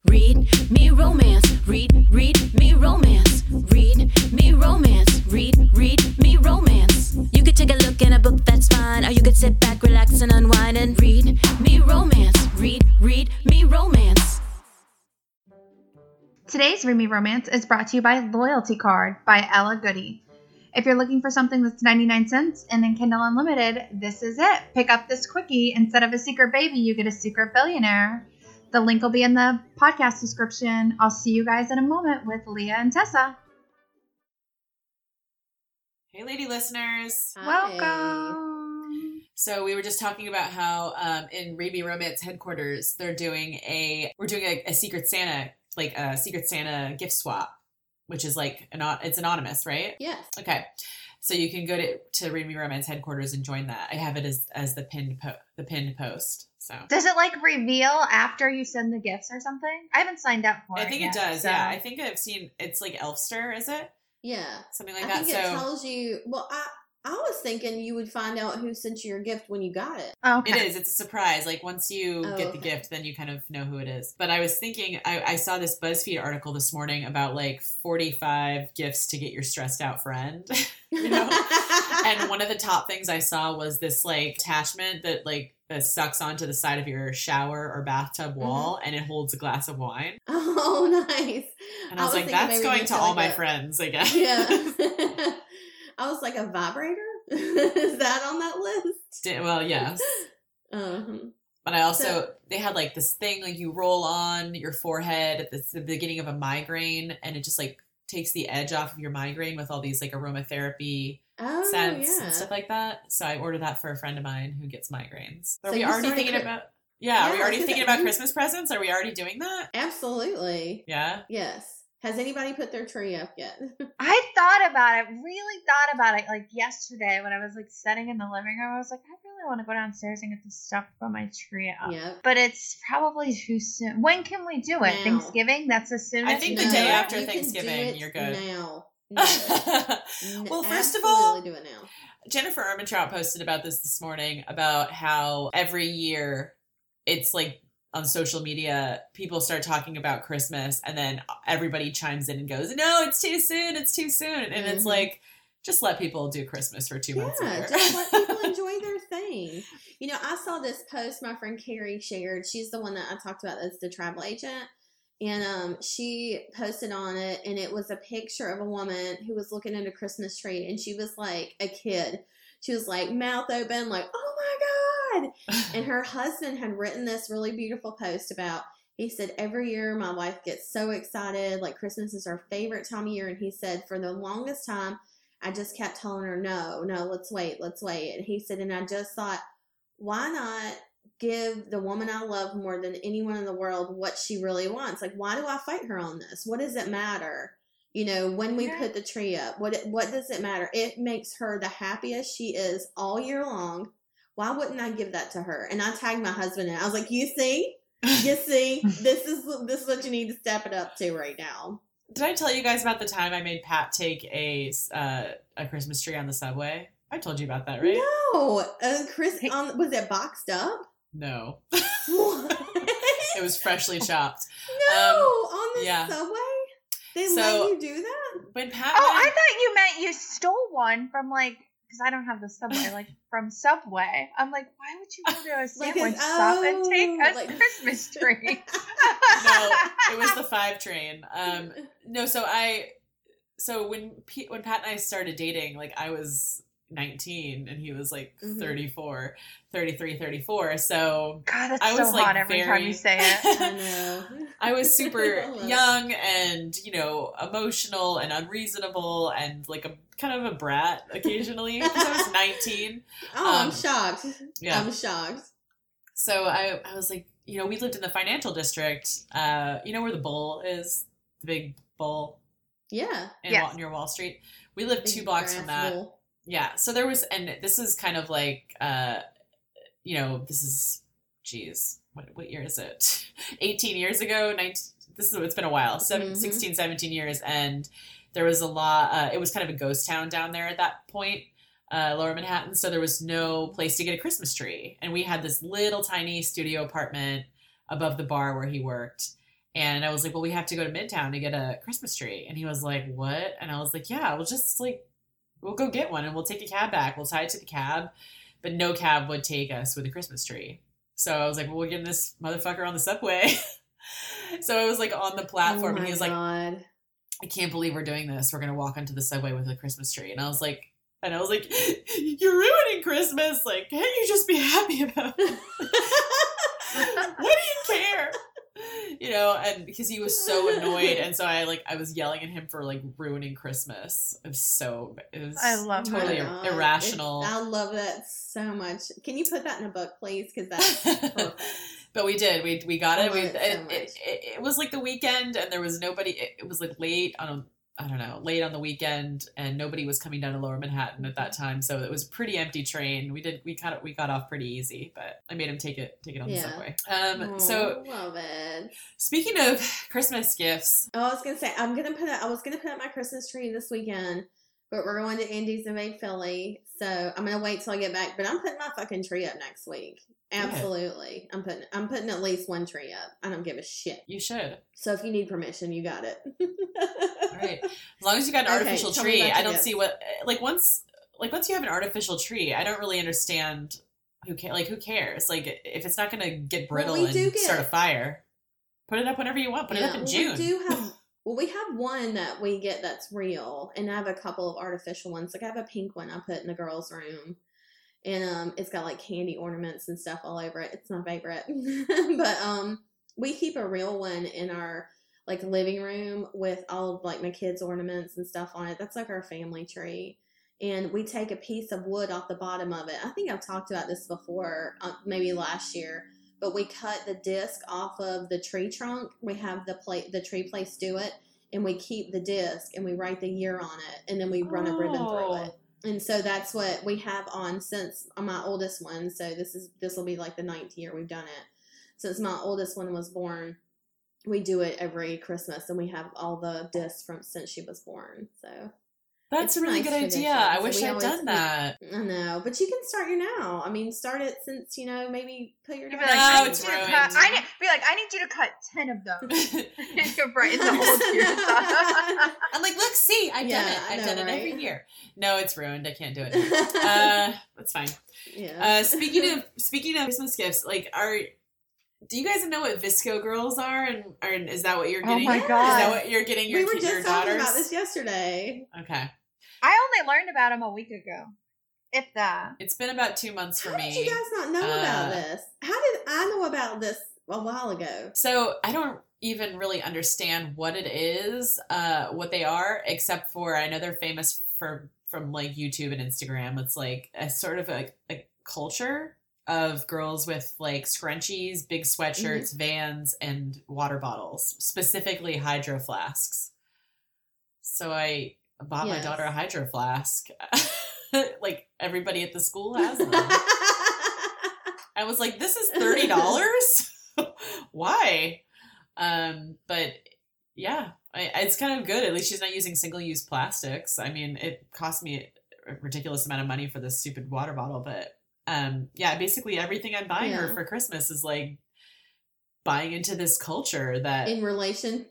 Read me romance. Read me romance. Read me romance. Read me romance. You could take a look in a book, that's fine. Or you could sit back, relax, and unwind and read me romance. Read me romance. Today's Read Me Romance is brought to you by Loyalty Card by Ella Goody. If you're looking for something that's 99 cents and in Kindle Unlimited, this is it. Pick up this quickie. Instead of a secret baby, you get a secret billionaire. The link will be in the podcast description. I'll see you guys in a moment with Leah and Tessa. Hey, lady listeners. Hi. Welcome. So we were just talking about how in Read Me Romance headquarters, we're doing a Secret Santa, like a Secret Santa gift swap, which is like, it's anonymous, right? Yes. Okay. So you can go to Read Me Romance headquarters and join that. I have it as the pinned post. So Does it like reveal after you send the gifts or something? I haven't signed up for it. I think yet, it does. so. Yeah. I think I've seen, it's like Elfster, is it? Yeah. Something like I that. think it tells you. Well, I was thinking you would find out who sent you your gift when you got it. Oh, okay. It is. It's a surprise. Like once you get the okay. gift, then you kind of know who it is. But I was thinking, I saw this BuzzFeed article this morning about like 45 gifts to get your stressed out friend, you know? And one of the top things I saw was this like attachment that sucks onto the side of your shower or bathtub wall, and it holds a glass of wine. Oh, nice. And I was like, that's going to all my friends, I guess. Yeah. I was like, a vibrator? Is that on that list? Well, yes. But I also, they had like this thing like you roll on your forehead at the beginning of a migraine, and it just like takes the edge off of your migraine with all these like aromatherapy scents and stuff like that. So I ordered that for a friend of mine who gets migraines. Are we already thinking about... Yeah, are we already thinking about Christmas presents? Are we already doing that? Absolutely. Yeah? Yes. Has anybody put their tree up yet? I thought about it, really thought about it, like yesterday when I was like sitting in the living room. I was like, I really want to go downstairs and get the stuff from my tree up. Yep. But it's probably too soon. When can we do it? Now. Thanksgiving? That's as soon as I think we the can day do it? after you Thanksgiving, you're good. Now. Well, first of all, do it now. Jennifer Ermintrout posted about this morning about how every year it's like on social media, people start talking about Christmas and then everybody chimes in and goes, no, it's too soon. It's too soon. And it's like, just let people do Christmas for 2 months a year. Just let people enjoy their thing. You know, I saw this post my friend Carrie shared. She's the one that I talked about as the travel agent. And she posted on it, and it was a picture of a woman who was looking at a Christmas tree, and she was like a kid. She was like mouth open, like, oh my God. And her husband had written this really beautiful post about, he said, every year my wife gets so excited, like Christmas is her favorite time of year. And he said, for the longest time, I just kept telling her, no, let's wait. And he said, and I just thought, why not give the woman I love more than anyone in the world what she really wants? Like, why do I fight her on this? What does it matter? You know, when we put the tree up, what does it matter? It makes her the happiest she is all year long. Why wouldn't I give that to her? And I tagged my husband in. I was like, you see, this is what you need to step it up to right now. Did I tell you guys about the time I made Pat take a Christmas tree on the subway? I told you about that, right? No, was it boxed up? No. What? It was freshly chopped. No, on the subway? They let you do that? When Pat I thought you meant you stole one from like, because I don't have the Subway, like from Subway. I'm like, why would you go to a sandwich shop and take a Christmas tree? No, it was the 5 train. No, so when Pat and I started dating, like I was 19 and he was like 33, 34. So God, that's I was so like hot every time you say it. I know. I was super young and, you know, emotional and unreasonable and like a kind of a brat occasionally because I was 19. I'm shocked. Yeah. I'm shocked. So I was like, you know, we lived in the financial district. You know where the Bull is? The big Bull? Yeah. Near Wall Street. We lived 2 blocks from that. Bull. Yeah. So there was, and this is kind of like, you know, this is, geez, what year is it? 18 years ago, it's been a while, 16, 17 years. And there was a lot, it was kind of a ghost town down there at that point, Lower Manhattan. So there was no place to get a Christmas tree. And we had this little tiny studio apartment above the bar where he worked. And I was like, well, we have to go to Midtown to get a Christmas tree. And he was like, what? And I was like, yeah, we'll just like, we'll go get one and we'll take a cab back. We'll tie it to the cab. But no cab would take us with a Christmas tree. So I was like, well, we're getting this motherfucker on the subway. So I was like on the platform and he was like, I can't believe we're doing this. We're going to walk onto the subway with a Christmas tree. And I was like, you're ruining Christmas. Like, can't you just be happy about it? What do you care? You know, and because he was so annoyed, and so I was yelling at him for like ruining Christmas. It was I love totally that. irrational. I love that so much. Can you put that in a book, please? Because that's perfect. But we did. We got it. It It was like the weekend, and there was nobody. It was like late on the weekend, and nobody was coming down to Lower Manhattan at that time, so it was a pretty empty train. We got off pretty easy, but I made him take it on the subway. So love it. Speaking of Christmas gifts, I was gonna say I was gonna put up my Christmas tree this weekend, but we're going to Indy's in Philly, so I'm gonna wait till I get back. But I'm putting my fucking tree up next week. Absolutely, okay. I'm putting at least one tree up. I don't give a shit. You should. So if you need permission, you got it. All right. As long as you got an artificial tree, I don't see what once you have an artificial tree, I don't really understand who cares? Like if it's not going to get brittle start a fire, put it up whenever you want. Put it up in June. We have one that we get that's real, and I have a couple of artificial ones. Like I have a pink one I put in the girls' room. And it's got like candy ornaments and stuff all over it. It's my favorite. But we keep a real one in our like living room with all of like my kids' ornaments and stuff on it. That's like our family tree. And we take a piece of wood off the bottom of it. I think I've talked about this before, maybe last year. But we cut the disc off of the tree trunk. We have the tree place do it. And we keep the disc and we write the year on it. And then we run a ribbon through it. And so that's what we have on since my oldest one. So this will be like the 9th year we've done it. Since my oldest one was born, we do it every Christmas, and we have all the discs from since she was born. So that's a really good idea. I wish I'd done that. I know, but you can start now. I mean, start it since maybe put your. It's ruined. I need you to cut 10 of those. You're right. It's the whole year. I'm like, look, see, I've done it. I've done it every year. No, it's ruined. I can't do it. That's fine. Yeah. Speaking of Christmas gifts, like, do you guys know what Visco girls are? And is that what you're getting? Oh my God. Is that what you're getting your daughters? We were just talking about this yesterday. Okay. I only learned about them a week ago. If that. It's been about 2 months for me. How did you guys not know about this? How did I know about this a while ago? So I don't even really understand what it is, what they are, except for I know they're famous from like YouTube and Instagram. It's like a sort of a culture of girls with like scrunchies, big sweatshirts, Vans, and water bottles, specifically hydro flasks. So I bought my daughter a hydro flask. Like everybody at the school has them. I was like, this is $30? Why? But yeah, it's kind of good. At least she's not using single-use plastics. I mean, it cost me a ridiculous amount of money for this stupid water bottle, but yeah, basically everything I'm buying her for Christmas is like buying into this culture that in relation.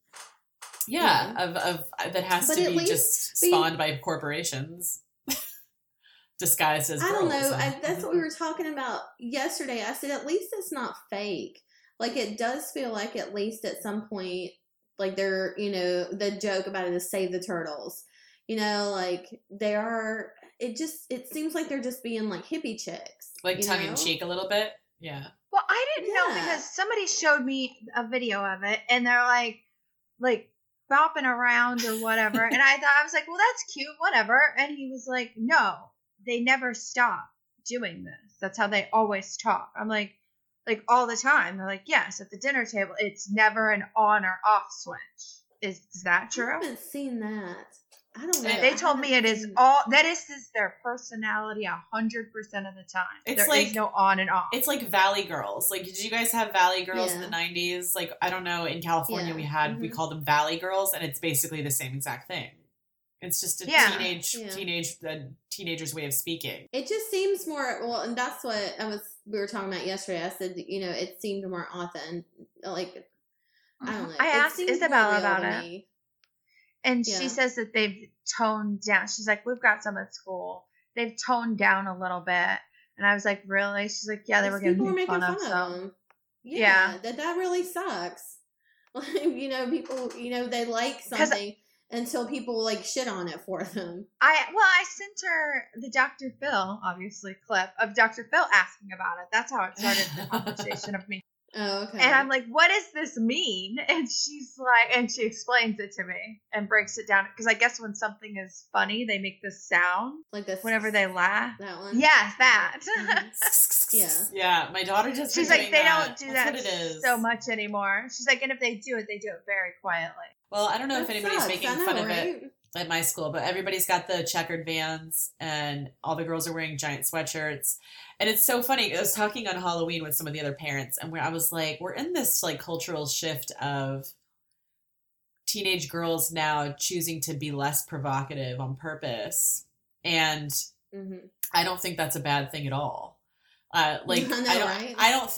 Yeah, of that has to be just spawned by corporations. Disguised as girls. I don't know. That's what we were talking about yesterday. I said, at least it's not fake. Like, it does feel like at least at some point, like they're, the joke about it is save the turtles. Like they are, it seems like they're just being like hippie chicks. Like tongue in cheek a little bit. Yeah. Well, I didn't know because somebody showed me a video of it and they're like bopping around or whatever. And I was like, well, that's cute, whatever. And he was like, no. They never stop doing this. That's how they always talk. I'm like all the time. They're like, yes, at the dinner table, it's never an on or off switch. Is that true? I haven't seen that. I don't know. They told me it is all, that is their personality 100% of the time. There is no on and off. It's like Valley Girls. Like, did you guys have Valley Girls in the 90s? Like, I don't know, in California we called them Valley Girls, and it's basically the same exact thing. It's just a teenager's way of speaking. It just seems more, well, and that's what we were talking about yesterday. I said, it seemed more authentic, like I don't know. I It asked seems more Isabella real about to it. me. And Yeah. she says that they've toned down. She's like, we've got some at school. They've toned down a little bit. And I was like, really? She's like, yeah, they were Because getting people are made making fun of. So them. Yeah. That really sucks. People, they like 'Cause- something until people like shit on it for them. I sent her the Dr. Phil, obviously, clip of Dr. Phil asking about it. That's how it started the conversation of me. Oh, okay. And I'm like, what does this mean? And she's like, and she explains it to me and breaks it down. Because I guess when something is funny, they make this sound like this whenever they laugh. That one. Yes, that. Mhm. Yeah. Yeah, my daughter just. She's like, they don't do That's that what it is. so much anymore. She's like, and if they do it very quietly. Well, I don't know if That anybody's sucks. making I know, fun of right? it at my school, but everybody's got the checkered Vans and all the girls are wearing giant sweatshirts. And it's so funny. I was talking on Halloween with some of the other parents and I was like, we're in this like cultural shift of teenage girls now choosing to be less provocative on purpose. And Mhm. I don't think that's a bad thing at all. I know, right?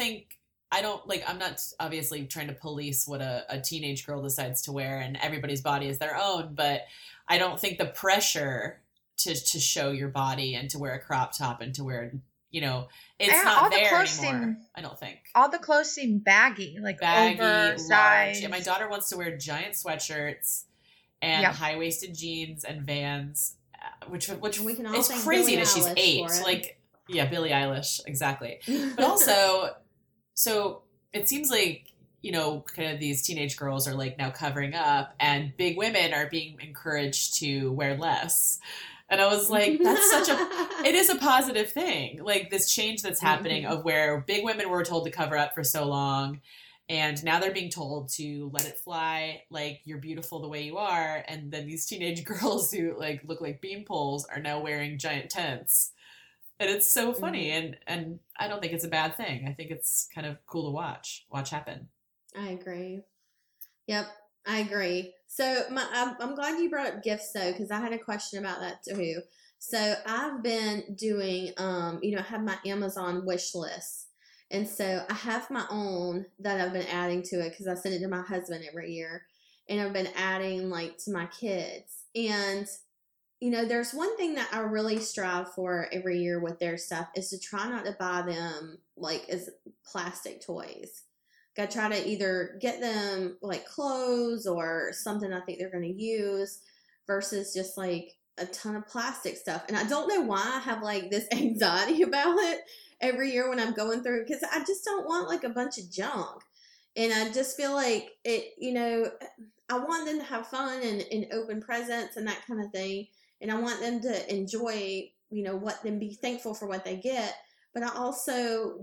I'm not obviously trying to police what a teenage girl decides to wear, and everybody's body is their own, but I don't think the pressure to show your body and to wear a crop top and to wear, it's Yeah, not all the there clothes anymore. seem- I don't think. All the clothes seem baggy, like Baggy, oversized. large. Yeah, my daughter wants to wear giant sweatshirts and Yep. high-waisted jeans and Vans, which We can all it's thank crazy Billie that she's Eilish 8. for it. Like, yeah, Billie Eilish, exactly. But also, so it seems like, kind of these teenage girls are like now covering up and big women are being encouraged to wear less. And I was like, it is a positive thing. Like this change that's happening of where big women were told to cover up for so long. And now they're being told to let it fly, like you're beautiful the way you are. And then these teenage girls who like look like bean poles are now wearing giant tents. And it's so funny. And I don't think it's a bad thing. I think it's kind of cool to watch happen. I agree. Yep, I agree. So I'm glad you brought up gifts though, because I had a question about that too. So I've been doing, I have my Amazon wish list. And so I have my own that I've been adding to it because I send it to my husband every year. And I've been adding like to my kids. And, there's one thing that I really strive for every year with their stuff is to try not to buy them like as plastic toys. I try to either get them like clothes or something I think they're going to use versus just like a ton of plastic stuff. And I don't know why I have like this anxiety about it every year when I'm going through, because I just don't want like a bunch of junk. And I just feel like it, I want them to have fun and open presents and that kind of thing. And I want them to enjoy, be thankful for what they get. But I also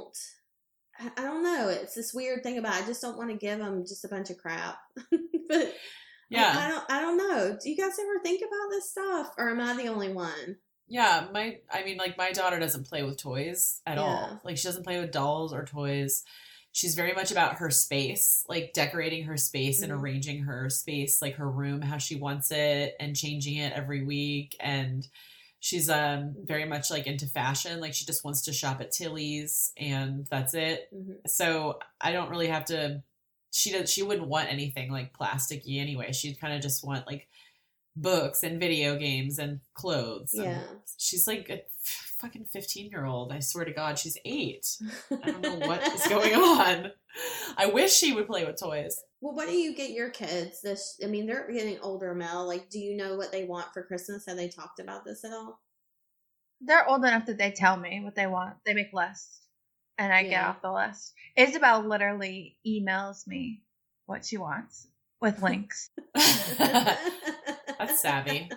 I don't know. It's this weird thing about I just don't want to give them just a bunch of crap. But yeah, I don't know. Do you guys ever think about this stuff, or am I the only one? Yeah, my daughter doesn't play with toys at all. Like she doesn't play with dolls or toys. She's very much about her space, like decorating her space and arranging her space, like her room, how she wants it and changing it every week. And she's very much like into fashion. Like she just wants to shop at Tilly's and that's it. Mm-hmm. So I don't really have to, she wouldn't want anything like plasticky anyway. She'd kind of just want like books and video games and clothes. Yeah. And she's like a fucking 15-year-old. I swear to God, she's 8. I don't know what is going on. I wish she would play with toys. Well, what do you get your kids? They're getting older, Mel. Like, do you know what they want for Christmas? Have they talked about this at all? They're old enough that they tell me what they want. They make lists, and I get off the list. Isabel literally emails me what she wants with links. That's savvy.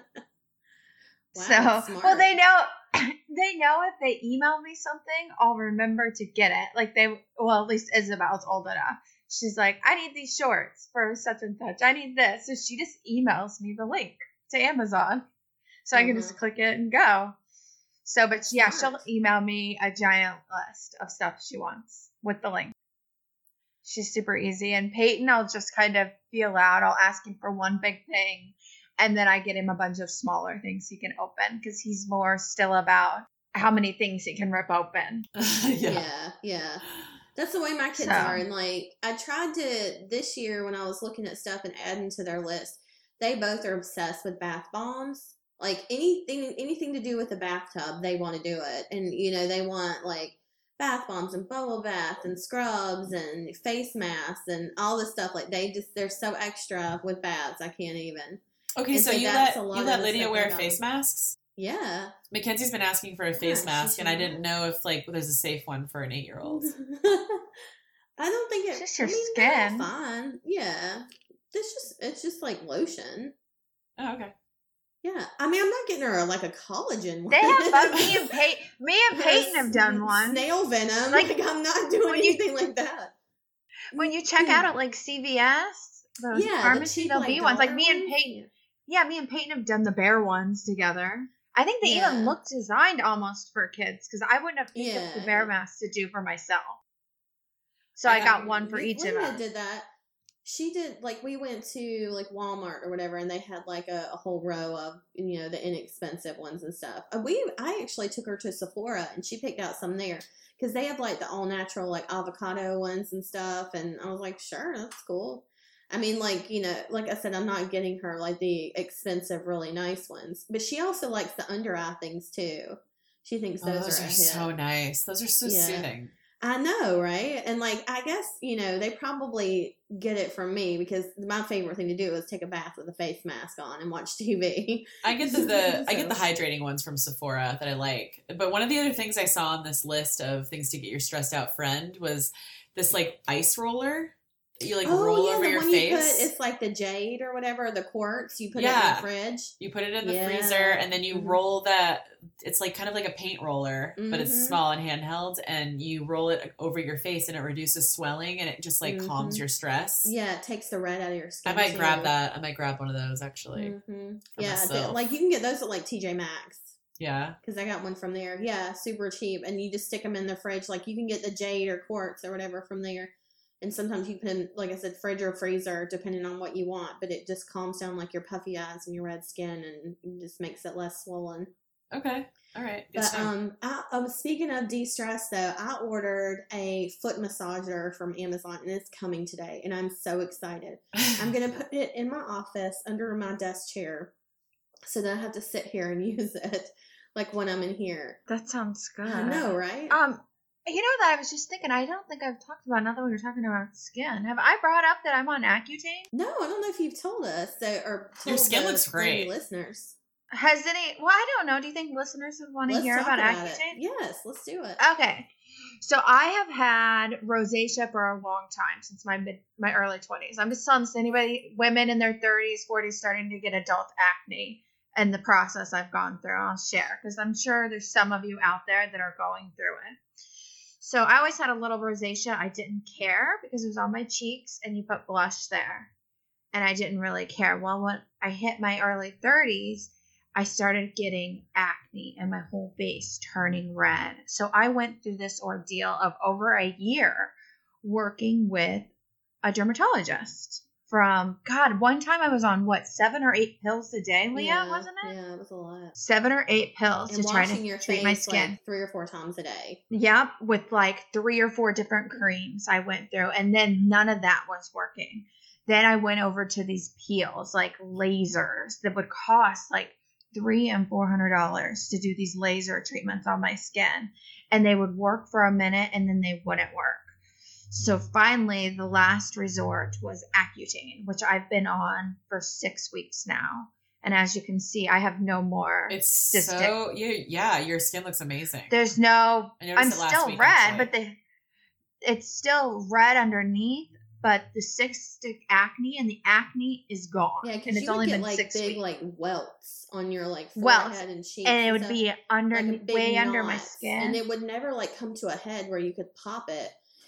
Wow, so, smart. well, they know if they email me something, I'll remember to get it. Like at least Isabel's old enough. She's like, I need these shorts for such and such. I need this. So she just emails me the link to Amazon. So I can just click it and go. So, but yeah, she'll email me a giant list of stuff she wants with the link. She's super easy. And Peyton, I'll just kind of feel out. I'll ask him for one big thing. And then I get him a bunch of smaller things he can open because he's more still about how many things he can rip open. Yeah. That's the way my kids So. are. And like, I tried to, this year when I was looking at stuff and adding to their list, they both are obsessed with bath bombs. Like anything to do with the bathtub, they want to do it. And, you know, they want like bath bombs and bubble bath and scrubs and face masks and all this stuff. Like they're so extra with baths. I can't even. Okay, And so you that's let a lot of the Lydia stuff wear they got. face masks? Yeah. Mackenzie's been asking for a face Yeah, mask, she and I should. didn't know if like there's a safe one for an 8-year-old. I don't think It's just your they're skin. fine. Yeah. It's just like lotion. Oh, okay. Yeah. I mean, I'm not getting her like a collagen one. They have fun. Me and Peyton have done one. Snail venom. Like, Like, I'm not doing when you- anything like that. When you check out at like CVS, those Yeah, the pharmacy, cheap, there'll like, be ones. Like dollar me and ones. Peyton. Yeah, me and Peyton have done the bear ones together. I think they even Yeah. look designed almost for kids because I wouldn't have picked up the Yeah. bear mask to do for myself. So I got one for each of Lydia us. did that. She did, like, we went to, like, Walmart or whatever, and they had, like, a whole row of, you know, the inexpensive ones and stuff. I actually took her to Sephora, and she picked out some there, because they have, like, the all-natural, like, avocado ones and stuff, and I was like, sure, that's cool. I mean, like, you know, like I said, I'm not getting her, like, the expensive, really nice ones, but she also likes the under-eye things, too. She thinks those, Those are are a hit. so nice. Those are so Yeah. soothing. I know, right? And like, I guess, you know, they probably get it from me because my favorite thing to do is take a bath with a face mask on and watch TV. I get I get the So- hydrating ones from Sephora that I like. But one of the other things I saw on this list of things to get your stressed out friend was this like ice roller that you like roll over the your one face. you put, it's like the jade or whatever, the quartz. You put it in Yeah. the fridge. You put it in the Yeah. freezer and then you Mhm. roll that. It's like kind of like a paint roller, but it's Mhm. small and handheld. And you roll it over your face and it reduces swelling and it just like calms Mhm. your stress. Yeah, it takes the red out of your skin. I might too. grab that. I might grab one of those actually. Mhm. for Yeah, myself. like you can get those at like TJ Maxx. Yeah. Because I got one from there. Yeah, super cheap. And you just stick them in the fridge. Like you can get the jade or quartz or whatever from there. And sometimes you put in, like I said, fridge or freezer, depending on what you want. But it just calms down like your puffy eyes and your red skin and just makes it less swollen. Okay. All right. Good But stuff. I was speaking of de-stress though, I ordered a foot massager from Amazon and it's coming today. And I'm so excited. I'm going to put it in my office under my desk chair so that I have to sit here and use it like when I'm in here. That sounds good. I know, right? You know that I was just thinking. I don't think I've talked about. Now that we were talking about skin, have I brought up that I'm on Accutane? No, I don't know if you've told us or told Your skin the looks great. listeners. Has any? Well, I don't know. Do you think listeners would want to Let's hear talk about about Accutane? it. Yes, let's do it. Okay. So I have had rosacea for a long time, since my early 20s. I'm just telling this to anybody, women in their 30s, 40s, starting to get adult acne, and the process I've gone through. I'll share because I'm sure there's some of you out there that are going through it. So I always had a little rosacea. I didn't care because it was on my cheeks and you put blush there. And I didn't really care. Well, when I hit my early 30s, I started getting acne and my whole face turning red. So I went through this ordeal of over a year working with a dermatologist. From, God, one time I was on, 7 or 8 pills a day, Leah, wasn't it? Yeah, it was a lot. 7 or 8 pills And to try washing to your treat face my skin. like 3 or 4 times a day. Yep, with like 3 or 4 different creams I went through, and then none of that was working. Then I went over to these peels, like lasers, that would cost like $300 and $400 to do these laser treatments on my skin, and they would work for a minute and then they wouldn't work. So finally, the last resort was Accutane, which I've been on for 6 weeks now. And as you can see, I have no more. It's cystic. so yeah. Your skin looks amazing. There's no. I noticed I'm it last still week, red, actually. but it's still red underneath. But the cystic acne and the acne is gone. Yeah, and because it's you only would get been like 6 big weeks. like welts on your like Welts. forehead and cheeks. And it would stuff. be under, Like a big way under my knots, skin. and it would never like come to a head where you could pop it.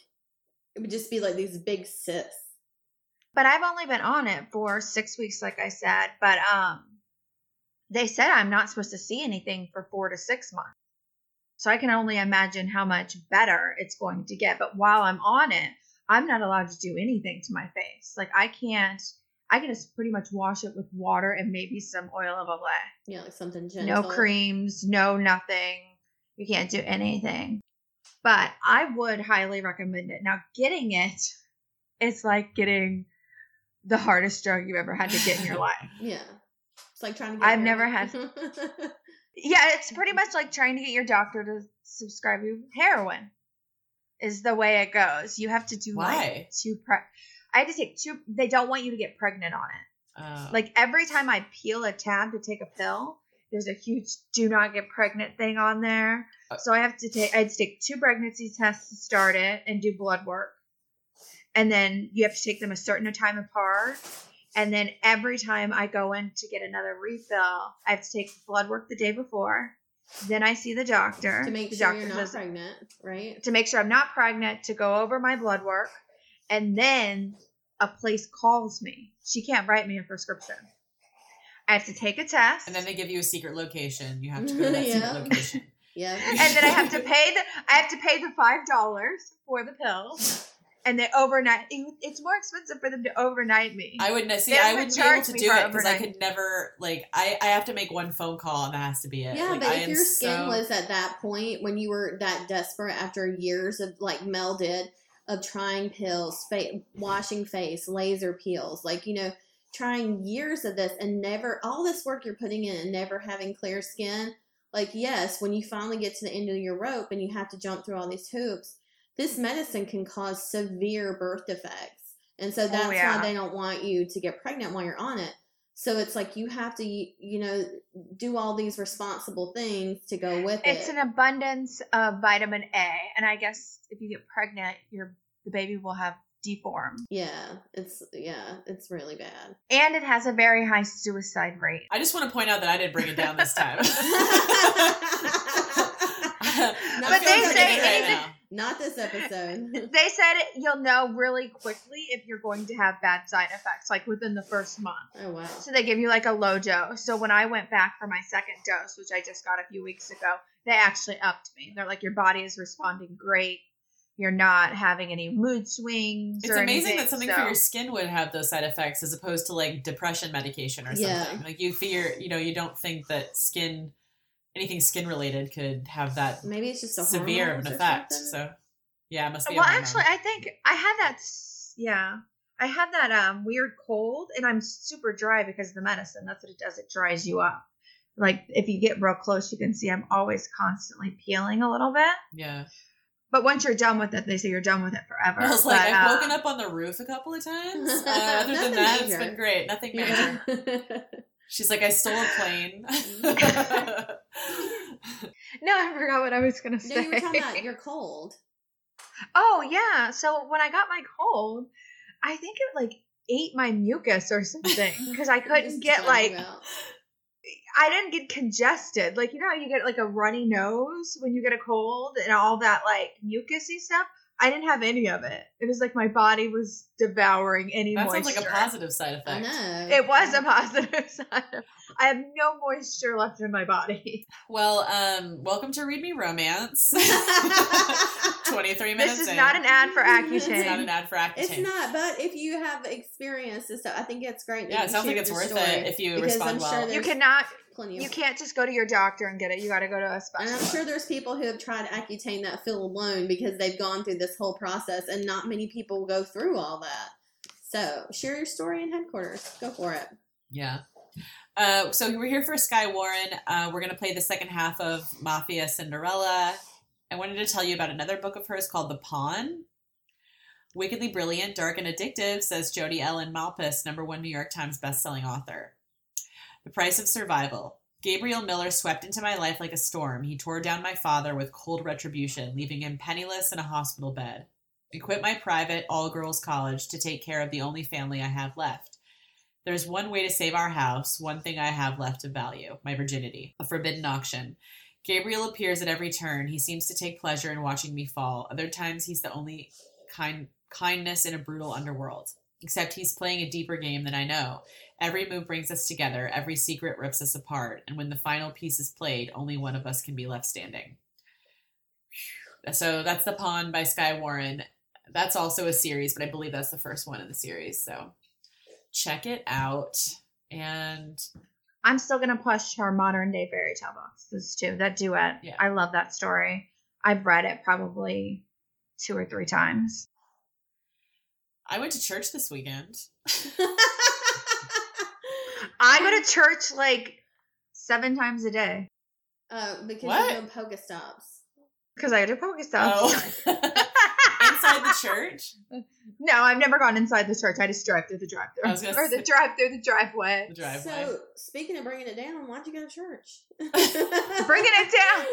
It would just be like these big cysts. But I've only been on it for 6 weeks, like I said. But they said I'm not supposed to see anything for 4 to 6 months. So I can only imagine how much better it's going to get. But while I'm on it, I'm not allowed to do anything to my face. Like I can just pretty much wash it with water and maybe some oil of Olay. Yeah, like something gentle. No creams, no nothing. You can't do anything. But I would highly recommend it. Now, getting it is like getting the hardest drug you've ever had to get in your life. Yeah. It's like trying to get I've never had. Yeah, it's pretty much like trying to get your doctor to subscribe you heroin. Is the way it goes. You have to do Why? like I had to take 2. They don't want you to get pregnant on it. Oh. Like every time I peel a tab to take a pill, there's a huge do not get pregnant thing on there. So I had to take 2 pregnancy tests to start it and do blood work. And then you have to take them a certain time apart. And then every time I go in to get another refill, I have to take blood work the day before. Then I see the doctor. To make the sure doctor you're not pregnant, right? To make sure I'm not pregnant, to go over my blood work. And then a place calls me. She can't write me a prescription. I have to take a test. And then they give you a secret location. You have to go to that secret location. Yeah. And then I have to pay the $5 for the pill. And they overnight. It's more expensive for them to overnight me. I wouldn't see. I wouldn't be able to do it because I could never. Like I have to make one phone call and that has to be it. Yeah, like, but if your skin was at that point when you were that desperate after years of like Mel did of trying pills, washing face, laser peels, like trying years of this and never all this work you're putting in and never having clear skin. Like yes, when you finally get to the end of your rope and you have to jump through all these hoops. This medicine can cause severe birth defects. And so that's why they don't want you to get pregnant while you're on it. So it's like you have to, do all these responsible things to go with it. It's an abundance of vitamin A. And I guess if you get pregnant, the baby will have deformed. Yeah, it's really bad. And it has a very high suicide rate. I just want to point out that I didn't bring it down this time. But they say not this episode. They said you'll know really quickly if you're going to have bad side effects, like within the first month. Oh, wow. So they give you like a low dose. So when I went back for my second dose, which I just got a few weeks ago, they actually upped me. They're like, your body is responding great. You're not having any mood swings. It's amazing that something for your skin would have those side effects as opposed to like depression medication or something. Yeah. Like you figure, you don't think that anything skin related could have that maybe it's just a severe of an effect. So yeah, it must be. Well, actually, I think I had that. Yeah, I had that weird cold, and I'm super dry because of the medicine. That's what it does. It dries you up. Like if you get real close, you can see I'm always constantly peeling a little bit. Yeah. But once you're done with it, they say you're done with it forever. I was like, I've woken up on the roof a couple of times. Other than that, it's been great. Nothing major. Yeah. She's like, I stole a plane. No, I forgot what I was going to say. No, you were talking about your cold. Oh, yeah. So when I got my cold, I think it like ate my mucus or something because I couldn't get I didn't get congested. Like, how you get like a runny nose when you get a cold and all that like mucusy stuff? I didn't have any of it. It was like my body was devouring any moisture. That sounds like a positive side effect. I know. It was a positive side effect. I have no moisture left in my body. Well, welcome to Read Me Romance. 23 minutes This is in. not an ad for Accutane. It's not an ad for Accutane. It's not, but if you have experienced this stuff, I think it's great. Yeah, it sounds like it's worth it if you respond well. You can't just go to your doctor and get it. You got to go to a specialist. And I'm sure there's people who have tried Accutane that feel alone because they've gone through this whole process, and not many people go through all that. So share your story in headquarters. Go for it. Yeah. So we're here for Skye Warren. We're going to play the second half of Mafia Cinderella. I wanted to tell you about another book of hers called The Pawn. Wickedly brilliant, dark, and addictive, says Jodi Ellen Malpas, #1 New York Times bestselling author. The Price of Survival. Gabriel Miller swept into my life like a storm. He tore down my father with cold retribution, leaving him penniless in a hospital bed. I quit my private, all-girls college to take care of the only family I have left. There's one way to save our house, one thing I have left of value, my virginity, a forbidden auction. Gabriel appears at every turn. He seems to take pleasure in watching me fall. Other times he's the only kindness in a brutal underworld. Except he's playing a deeper game than I know. Every move brings us together. Every secret rips us apart. And when the final piece is played, only one of us can be left standing. So that's The Pawn by Skye Warren. That's also a series, but I believe that's the first one in the series. So check it out. And I'm still going to push her modern day fairy tale books. Those two, that duet. Yeah. I love that story. I've read it probably 2 or 3 times. I went to church this weekend. I go to church like 7 times a day. Because What? you're doing Pokestops. Because I do Pokestops. Oh. Inside the church? No, I've never gone inside the church. I just drive through the drive-through. I was gonna Or the say- drive through the driveway. The driveway. So, speaking of bringing it down, why'd you go to church? Bringing it down.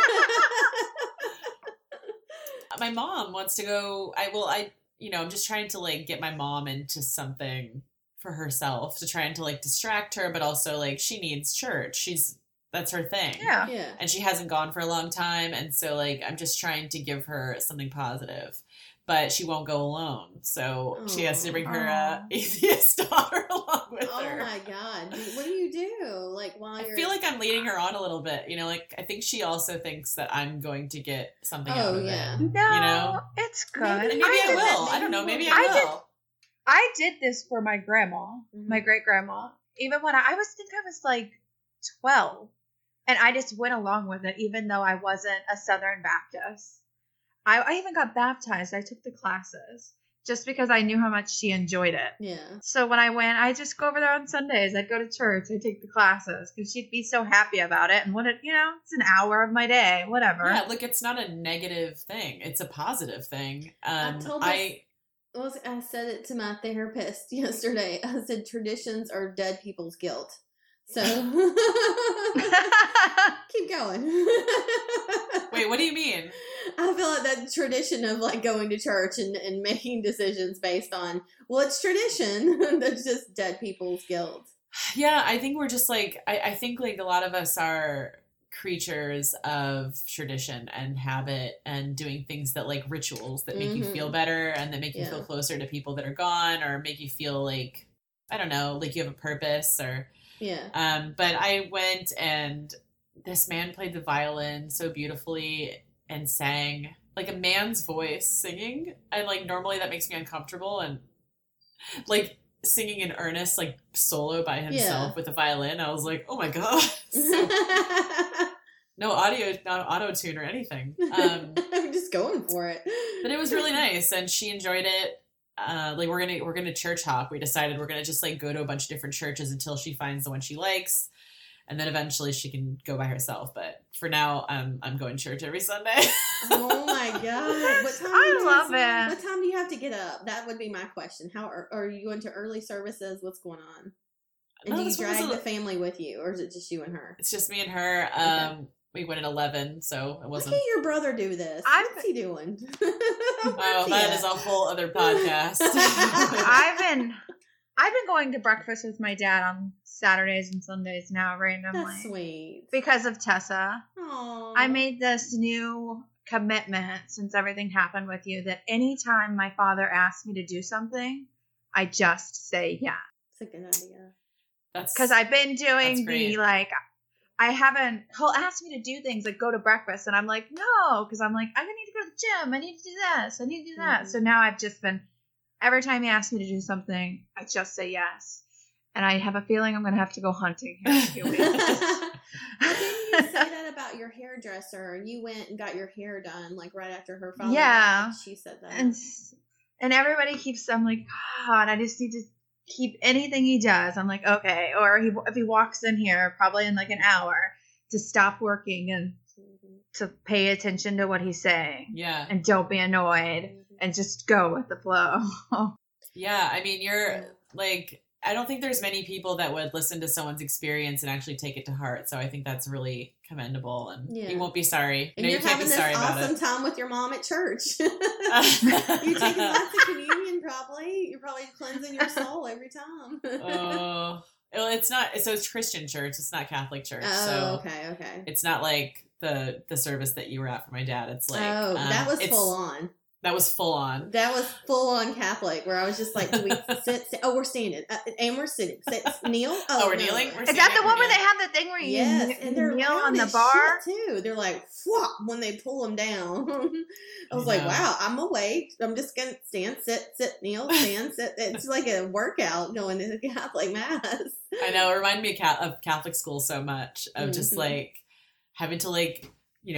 My mom wants to go. I'm just trying to like get my mom into something for herself to try and to like distract her, but also like she needs church. That's her thing. Yeah. Yeah. And she hasn't gone for a long time. And so like, I'm just trying to give her something positive, but she won't go alone. So she has to bring her Aw. atheist daughter along with Oh her. my God. What do you do? Like, while I you're. feel like I'm leading her on a little bit, like I think she also thinks that I'm going to get something out of yeah. it. No, know? it's good. Maybe And maybe I did will. it. I don't know. Maybe I I did- will. I did this for my grandma, Mhm. my great grandma. Even when I was like 12, and I just went along with it, even though I wasn't a Southern Baptist. I even got baptized. I took the classes just because I knew how much she enjoyed it. Yeah. So when I went, I just go over there on Sundays. I'd go to church. I'd take the classes because she'd be so happy about it. And it's an hour of my day, whatever. Yeah, look, it's not a negative thing. It's a positive thing. I said it to my therapist yesterday. I said traditions are dead people's guilt. So keep going. Wait, what do you mean? I feel like that tradition of like going to church and making decisions based on, well, it's tradition. That's just dead people's guilt. Yeah, I think we're just like, I think like a lot of us are creatures of tradition and habit and doing things that like rituals that make you feel better and that make you feel closer to people that are gone or make you feel like, I don't know, like you have a purpose or. Yeah. But I went and this man played the violin so beautifully and sang like a man's voice singing. And like normally that makes me uncomfortable and like singing in earnest, like solo by himself with a violin. I was like, oh my God. So, no auto tune or anything. I'm just going for it. But it was really nice and she enjoyed it. Like we're gonna church hop. We decided we're gonna just like go to a bunch of different churches until she finds the one she likes, and then eventually she can go by herself. But for now, I'm going to church every Sunday. Oh my God! What time? I love it. What time do you have to get up? That would be my question. How are you going to early services? What's going on? And No, do you this one was drag a- the family with you, or is it just you and her? It's just me and her. Okay. We went at 11, so it Why wasn't. can't your brother do this? I'm- What's he doing? Oh, that is a whole other podcast. I've been going to breakfast with my dad on Saturdays and Sundays now randomly That's sweet. because of Tessa. Aww. I made this new commitment since everything happened with you that anytime my father asks me to do something, I just say yeah. It's a good idea. That's Because I've been doing That's great. the like, he'll ask me to do things like go to breakfast, and I'm like, no, because I'm like, I need to go to the gym. I need to do this. I need to do that. Mhm. So now I've just been, every time he asks me to do something, I just say yes. And I have a feeling I'm going to have to go hunting here in a few weeks. Well, didn't you say that about your hairdresser? You went and got your hair done like right after her father Yeah. died. She said that. And everybody keeps, I'm like, God, I just need to keep anything he does. I'm like, okay. Or if he walks in here, probably in like an hour, to stop working and to pay attention to what he's saying. Yeah. And don't be annoyed and just go with the flow. Yeah. I mean, you're like, I don't think there's many people that would listen to someone's experience and actually take it to heart. So I think that's really commendable, and Yeah. you won't be sorry. And you you're can't be having this sorry about awesome it. time with your mom at church. You're taking lots of communion, probably. You're probably cleansing your soul every time. Oh, well, it's not. So it's Christian church. It's not Catholic church. Oh, so okay. it's not like the service that you were at for my dad. It's like that was it's- full on. That was full on. That was full on Catholic, where I was just like, do we sit? Oh, we're standing. And we're sitting. Sit, kneel. Oh, we're no. kneeling? We're Is that the one where they kneeling. have the thing where you Yes, and they're kneel loud on the as bar? shit, too. They're like, "Whop," when they pull them down. I was like, Yeah. wow, I'm awake. I'm just going to stand, sit, kneel, stand, sit. It's like a workout going to the Catholic Mass. I know. It reminded me of Catholic school so much of just Mhm. like having to like,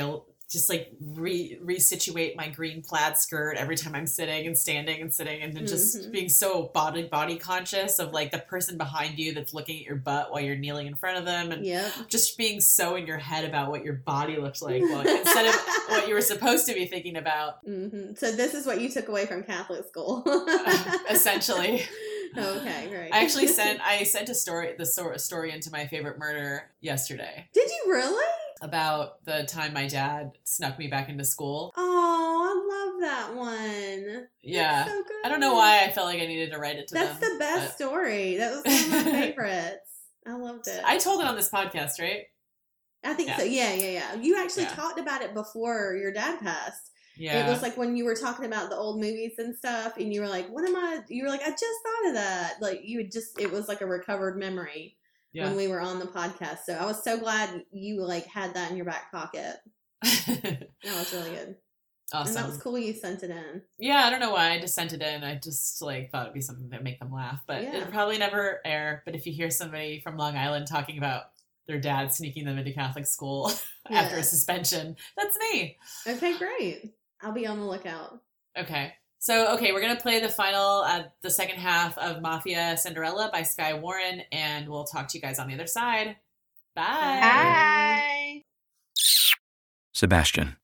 just like resituate my green plaid skirt every time I'm sitting and standing and sitting, and then just being so body conscious of like the person behind you that's looking at your butt while you're kneeling in front of them, and just being so in your head about what your body looks like instead of what you were supposed to be thinking about. So this is what you took away from Catholic school. Essentially. Okay, great. I actually sent a story into My Favorite Murder yesterday. Did you really? About the time my dad snuck me back into school. Oh, I love that one. Yeah. That's so good. I don't know why I felt like I needed to write it to them. That's the best story. That was one of my favorites. I loved it. I told it on this podcast, right? I think so. Yeah. You actually talked about it before your dad passed. Yeah. It was like when you were talking about the old movies and stuff, and you were like, you were like, I just thought of that. Like, it was like a recovered memory. When we were on the podcast. So I was so glad you like had that in your back pocket. That was really good. Awesome. And that was cool you sent it in. Yeah, I don't know why I just sent it in. I just like thought it'd be something that would make them laugh. But it'll probably never air. But if you hear somebody from Long Island talking about their dad sneaking them into Catholic school after a suspension, that's me. Okay, great. I'll be on the lookout. Okay. So, we're going to play the second half of Mafia Cinderella by Sky Warren, and we'll talk to you guys on the other side. Bye. Bye. Sebastian.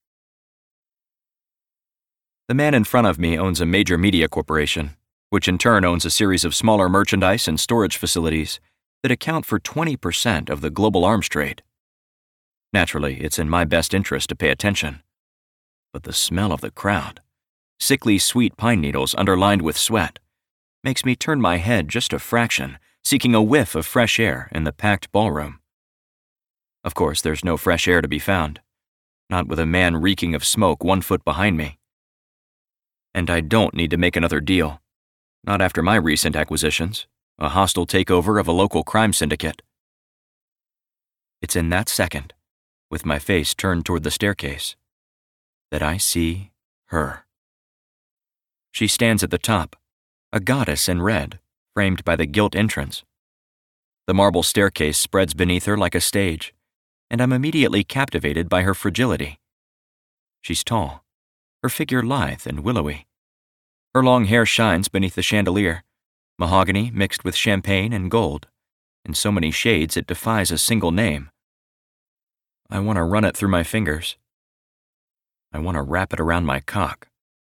The man in front of me owns a major media corporation, which in turn owns a series of smaller merchandise and storage facilities that account for 20% of the global arms trade. Naturally, it's in my best interest to pay attention. But the smell of the crowd, sickly sweet pine needles underlined with sweat, makes me turn my head just a fraction, seeking a whiff of fresh air in the packed ballroom. Of course, there's no fresh air to be found, not with a man reeking of smoke 1 foot behind me. And I don't need to make another deal, not after my recent acquisitions, a hostile takeover of a local crime syndicate. It's in that second, with my face turned toward the staircase, that I see her. She stands at the top, a goddess in red, framed by the gilt entrance. The marble staircase spreads beneath her like a stage, and I'm immediately captivated by her fragility. She's tall, her figure lithe and willowy. Her long hair shines beneath the chandelier, mahogany mixed with champagne and gold, in so many shades it defies a single name. I want to run it through my fingers. I want to wrap it around my cock.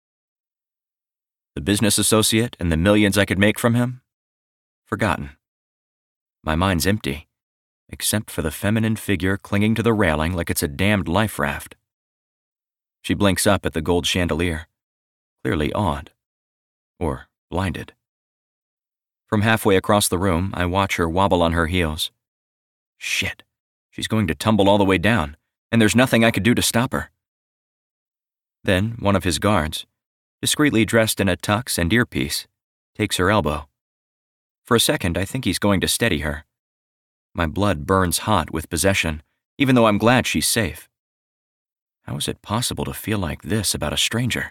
The business associate and the millions I could make from him? Forgotten. My mind's empty, except for the feminine figure clinging to the railing like it's a damned life raft. She blinks up at the gold chandelier, clearly awed. Or blinded. From halfway across the room, I watch her wobble on her heels. Shit, she's going to tumble all the way down, and there's nothing I could do to stop her. Then one of his guards, discreetly dressed in a tux and earpiece, takes her elbow. For a second, I think he's going to steady her. My blood burns hot with possession, even though I'm glad she's safe. How is it possible to feel like this about a stranger?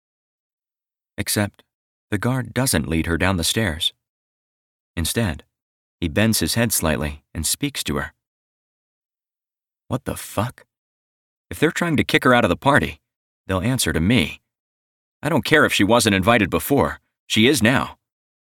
Except, the guard doesn't lead her down the stairs. Instead, he bends his head slightly and speaks to her. What the fuck? If they're trying to kick her out of the party, they'll answer to me. I don't care if she wasn't invited before. She is now.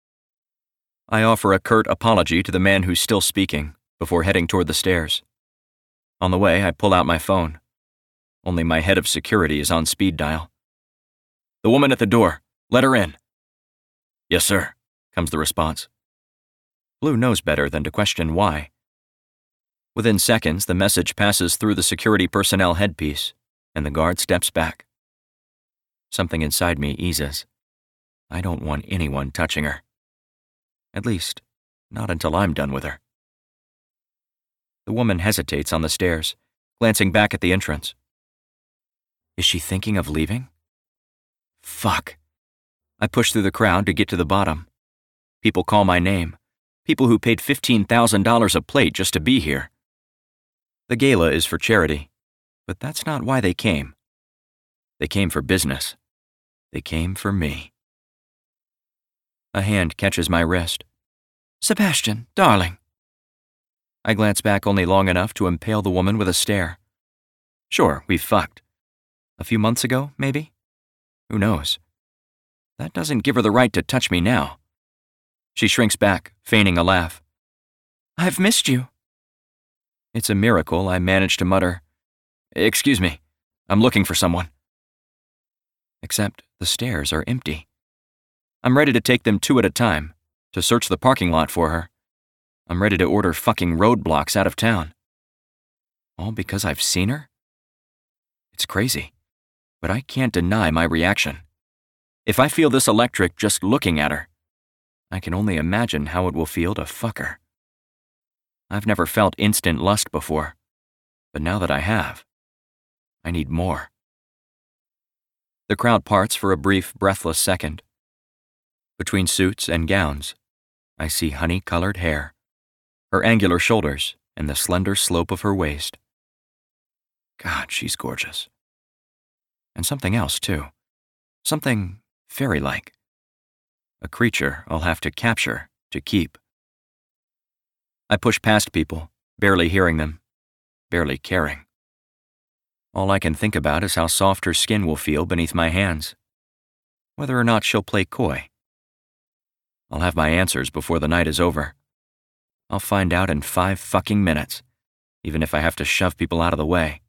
I offer a curt apology to the man who's still speaking before heading toward the stairs. On the way, I pull out my phone. Only my head of security is on speed dial. The woman at the door. Let her in. Yes, sir, comes the response. Blue knows better than to question why. Within seconds, the message passes through the security personnel headpiece, and the guard steps back. Something inside me eases. I don't want anyone touching her. At least, not until I'm done with her. The woman hesitates on the stairs, glancing back at the entrance. Is she thinking of leaving? Fuck. I push through the crowd to get to the bottom. People call my name. People who paid $15,000 a plate just to be here. The gala is for charity, but that's not why they came. They came for business. They came for me. A hand catches my wrist. Sebastian, darling. I glance back only long enough to impale the woman with a stare. Sure, we've fucked, A few months ago, maybe? Who knows? That doesn't give her the right to touch me now. She shrinks back, feigning a laugh. I've missed you. It's a miracle I managed to mutter, Excuse me, I'm looking for someone. Except the stairs are empty. I'm ready to take them 2 at a time, to search the parking lot for her. I'm ready to order fucking roadblocks out of town. All because I've seen her? It's crazy, but I can't deny my reaction. If I feel this electric just looking at her, I can only imagine how it will feel to fuck her. I've never felt instant lust before, but now that I have, I need more. The crowd parts for a brief, breathless second. Between suits and gowns, I see honey-colored hair, her angular shoulders, and the slender slope of her waist. God, she's gorgeous. And something else, too. Something fairy-like. A creature I'll have to capture to keep. I push past people, barely hearing them, barely caring. All I can think about is how soft her skin will feel beneath my hands, whether or not she'll play coy. I'll have my answers before the night is over. I'll find out in 5 fucking minutes, even if I have to shove people out of the way.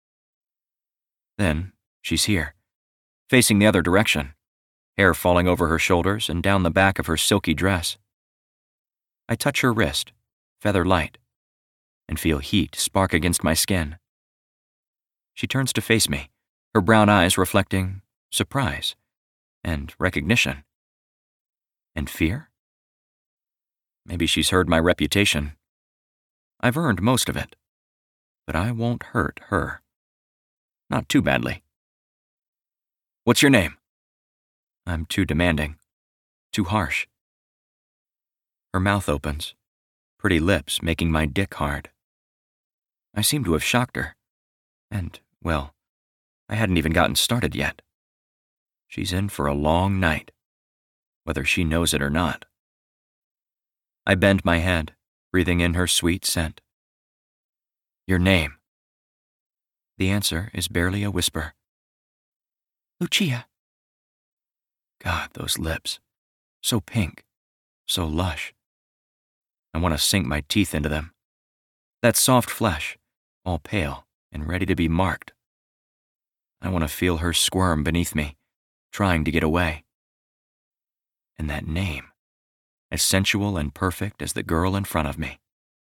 Then, she's here, facing the other direction, hair falling over her shoulders and down the back of her silky dress. I touch her wrist, feather light, and feel heat spark against my skin. She turns to face me, her brown eyes reflecting surprise and recognition. And fear? Maybe she's heard my reputation. I've earned most of it, but I won't hurt her. Not too badly. What's your name? I'm too demanding, too harsh. Her mouth opens, pretty lips making my dick hard. I seem to have shocked her, and, well, I hadn't even gotten started yet. She's in for a long night, whether she knows it or not. I bend my head, breathing in her sweet scent. Your name? The answer is barely a whisper. Lucia. God, those lips. So pink, so lush. I want to sink my teeth into them. That soft flesh, all pale and ready to be marked. I want to feel her squirm beneath me, trying to get away. And that name, as sensual and perfect as the girl in front of me.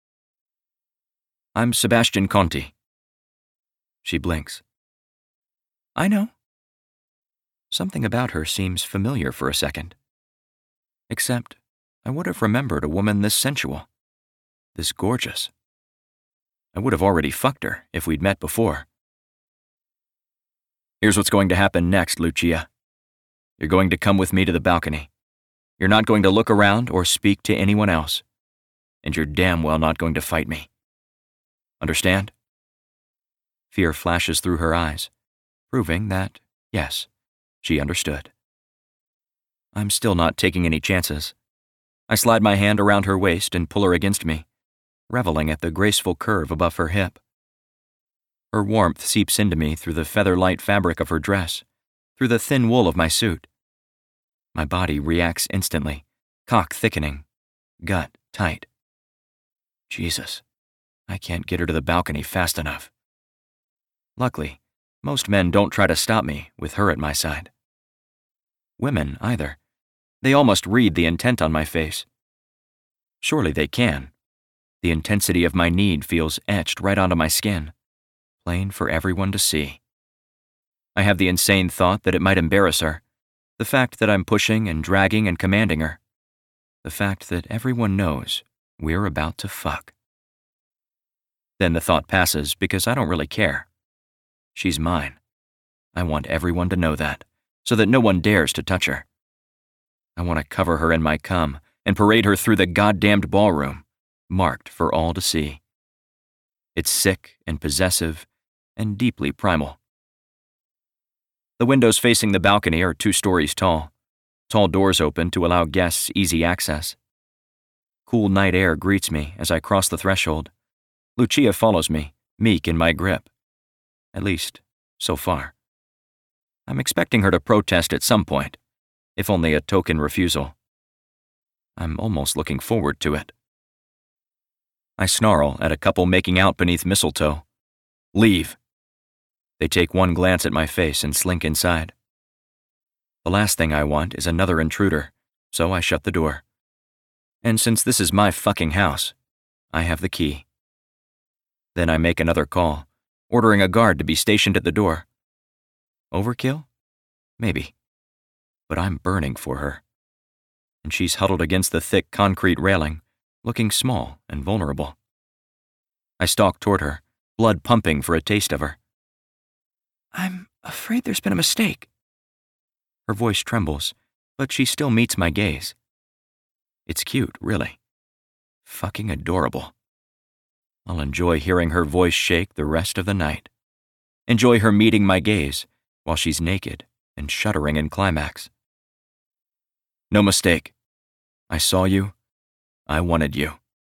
I'm Sebastian Conti. She blinks. I know. Something about her seems familiar for a second. Except, I would have remembered a woman this sensual, this gorgeous. I would have already fucked her if we'd met before. Here's what's going to happen next, Lucia. You're going to come with me to the balcony. You're not going to look around or speak to anyone else. And you're damn well not going to fight me. Understand? Fear flashes through her eyes, proving that, yes, she understood. I'm still not taking any chances. I slide my hand around her waist and pull her against me, reveling at the graceful curve above her hip. Her warmth seeps into me through the feather-light fabric of her dress, through the thin wool of my suit. My body reacts instantly, cock thickening, gut tight. Jesus, I can't get her to the balcony fast enough. Luckily, most men don't try to stop me with her at my side. Women, either. They almost read the intent on my face. Surely they can. The intensity of my need feels etched right onto my skin, plain for everyone to see. I have the insane thought that it might embarrass her, the fact that I'm pushing and dragging and commanding her, the fact that everyone knows we're about to fuck. Then the thought passes because I don't really care. She's mine. I want everyone to know that, so that no one dares to touch her. I want to cover her in my cum and parade her through the goddamned ballroom, marked for all to see. It's sick and possessive and deeply primal. The windows facing the balcony are 2 stories tall. Tall doors open to allow guests easy access. Cool night air greets me as I cross the threshold. Lucia follows me, meek in my grip. At least, so far. I'm expecting her to protest at some point, if only a token refusal. I'm almost looking forward to it. I snarl at a couple making out beneath mistletoe. Leave. They take one glance at my face and slink inside. The last thing I want is another intruder, so I shut the door. And since this is my fucking house, I have the key. Then I make another call, ordering a guard to be stationed at the door. Overkill? Maybe. But I'm burning for her. And she's huddled against the thick concrete railing, looking small and vulnerable. I stalk toward her, blood pumping for a taste of her. I'm afraid there's been a mistake. Her voice trembles, but she still meets my gaze. It's cute, really. Fucking adorable. I'll enjoy hearing her voice shake the rest of the night. Enjoy her meeting my gaze while she's naked and shuddering in climax. No mistake. I saw you. I wanted you.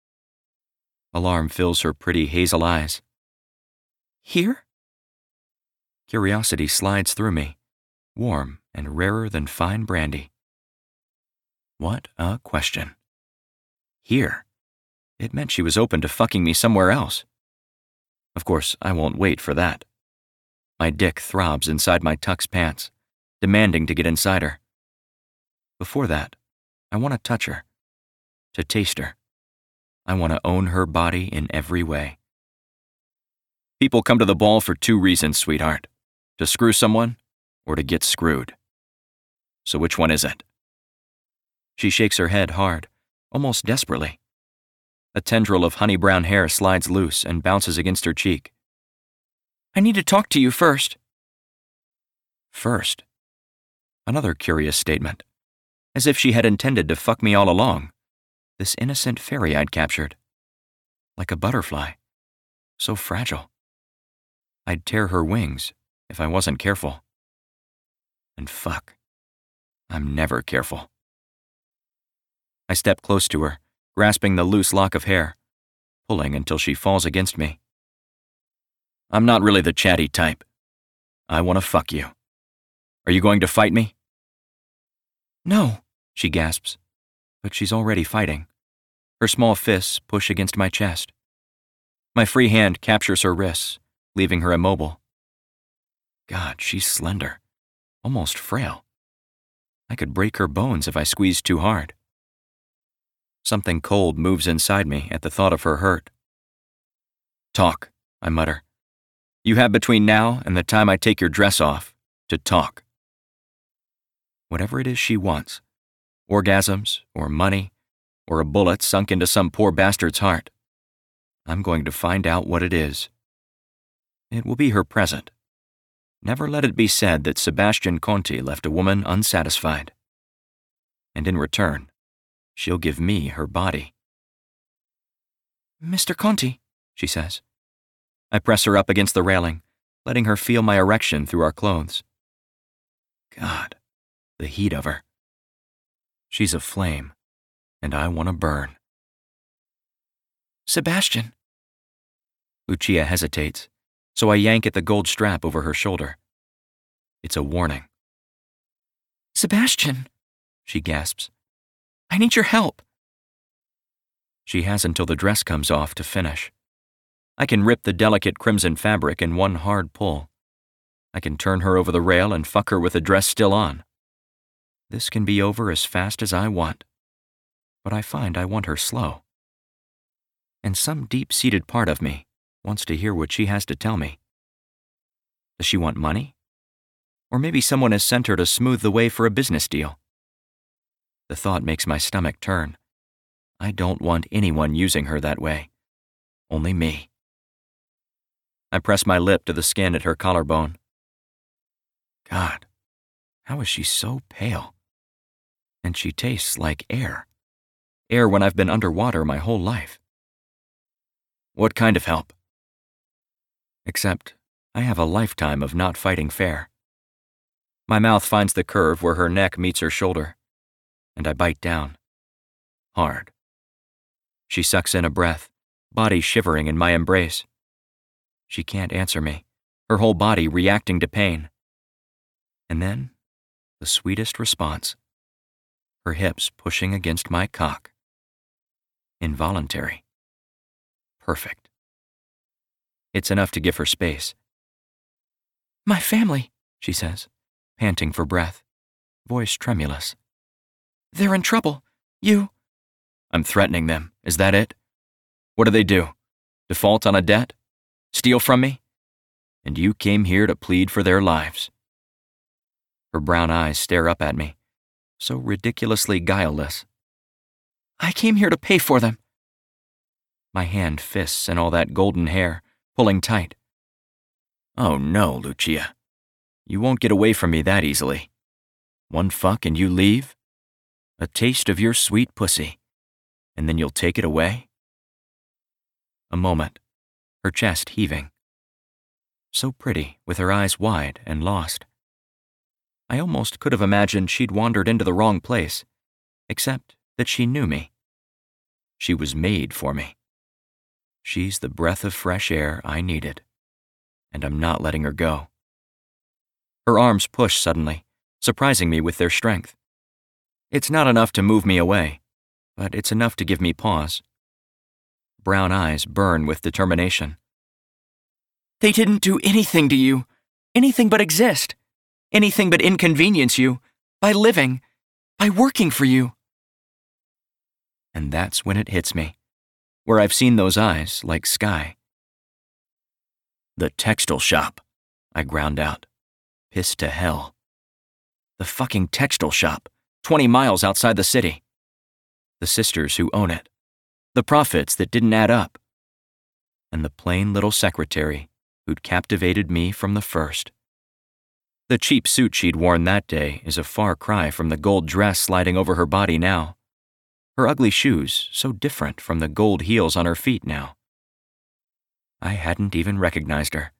Alarm fills her pretty hazel eyes. Here? Curiosity slides through me, warm and rarer than fine brandy. What a question. Here. It meant she was open to fucking me somewhere else. Of course, I won't wait for that. My dick throbs inside my tux pants, demanding to get inside her. Before that, I want to touch her, to taste her. I want to own her body in every way. People come to the ball for 2 reasons, sweetheart. To screw someone, or to get screwed. So which one is it? She shakes her head hard, almost desperately. A tendril of honey brown hair slides loose and bounces against her cheek. I need to talk to you first. First? Another curious statement. As if she had intended to fuck me all along. This innocent fairy I'd captured. Like a butterfly. So fragile. I'd tear her wings if I wasn't careful. And fuck. I'm never careful. I step close to her, grasping the loose lock of hair, pulling until she falls against me. I'm not really the chatty type. I want to fuck you. Are you going to fight me? No, she gasps, but she's already fighting. Her small fists push against my chest. My free hand captures her wrists, leaving her immobile. God, she's slender, almost frail. I could break her bones if I squeezed too hard. Something cold moves inside me at the thought of her hurt. Talk, I mutter. You have between now and the time I take your dress off to talk. Whatever it is she wants, orgasms or money or a bullet sunk into some poor bastard's heart, I'm going to find out what it is. It will be her present. Never let it be said that Sebastian Conti left a woman unsatisfied. And in return, she'll give me her body. Mr. Conti, she says. I press her up against the railing, letting her feel my erection through our clothes. God, the heat of her. She's a flame, and I want to burn. Sebastian. Lucia hesitates, so I yank at the gold strap over her shoulder. It's a warning. Sebastian, she gasps. I need your help. She has until the dress comes off to finish. I can rip the delicate crimson fabric in one hard pull. I can turn her over the rail and fuck her with the dress still on. This can be over as fast as I want. But I find I want her slow. And some deep-seated part of me wants to hear what she has to tell me. Does she want money? Or maybe someone has sent her to smooth the way for a business deal. The thought makes my stomach turn. I don't want anyone using her that way. Only me. I press my lip to the skin at her collarbone. God, how is she so pale? And she tastes like air. Air when I've been underwater my whole life. What kind of help? Except, I have a lifetime of not fighting fair. My mouth finds the curve where her neck meets her shoulder, and I bite down. Hard. She sucks in a breath, body shivering in my embrace. She can't answer me, her whole body reacting to pain. And then, the sweetest response. Her hips pushing against my cock. Involuntary. Perfect. It's enough to give her space. My family, she says, panting for breath, voice tremulous. They're in trouble. You... I'm threatening them. Is that it? What do they do? Default on a debt? Steal from me? And you came here to plead for their lives. Her brown eyes stare up at me, so ridiculously guileless. I came here to pay for them. My hand fists in all that golden hair, pulling tight. Oh no, Lucia. You won't get away from me that easily. One fuck and you leave? A taste of your sweet pussy, and then you'll take it away? A moment, her chest heaving. So pretty, with her eyes wide and lost. I almost could have imagined she'd wandered into the wrong place, except that she knew me. She was made for me. She's the breath of fresh air I needed, and I'm not letting her go. Her arms push suddenly, surprising me with their strength. It's not enough to move me away, but it's enough to give me pause. Brown eyes burn with determination. They didn't do anything to you, anything but exist, anything but inconvenience you, by living, by working for you. And that's when it hits me, where I've seen those eyes like sky. The textile shop, I ground out, pissed to hell. The fucking textile shop, 20 miles outside the city. The sisters who own it. The profits that didn't add up. And the plain little secretary who'd captivated me from the first. The cheap suit she'd worn that day is a far cry from the gold dress sliding over her body now. Her ugly shoes so different from the gold heels on her feet now. I hadn't even recognized her.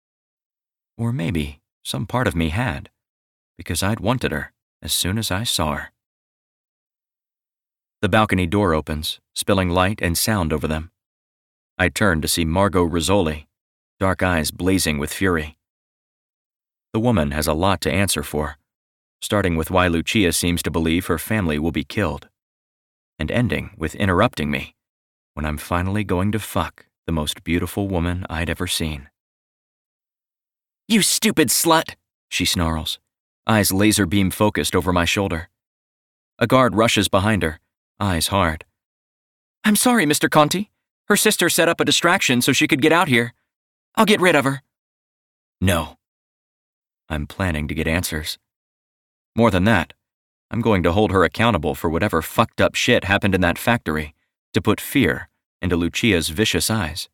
Or maybe some part of me had, because I'd wanted her as soon as I saw her. The balcony door opens, spilling light and sound over them. I turn to see Margot Rizzoli, dark eyes blazing with fury. The woman has a lot to answer for, starting with why Lucia seems to believe her family will be killed, and ending with interrupting me when I'm finally going to fuck the most beautiful woman I'd ever seen. You stupid slut, she snarls, eyes laser beam focused over my shoulder. A guard rushes behind her, eyes hard. I'm sorry, Mr. Conti. Her sister set up a distraction so she could get out here. I'll get rid of her. No. I'm planning to get answers. More than that, I'm going to hold her accountable for whatever fucked up shit happened in that factory, to put fear into Lucia's vicious eyes.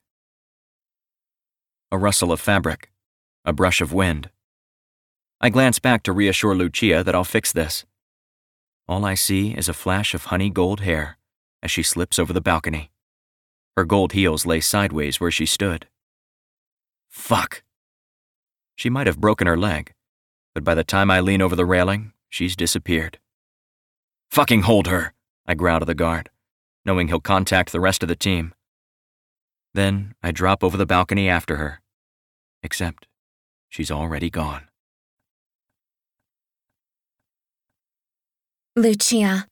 A rustle of fabric, a brush of wind. I glance back to reassure Lucia that I'll fix this. All I see is a flash of honey gold hair as she slips over the balcony. Her gold heels lay sideways where she stood. Fuck. She might have broken her leg, but by the time I lean over the railing, she's disappeared. Fucking hold her, I growl to the guard, knowing he'll contact the rest of the team. Then I drop over the balcony after her, except she's already gone. Lucia.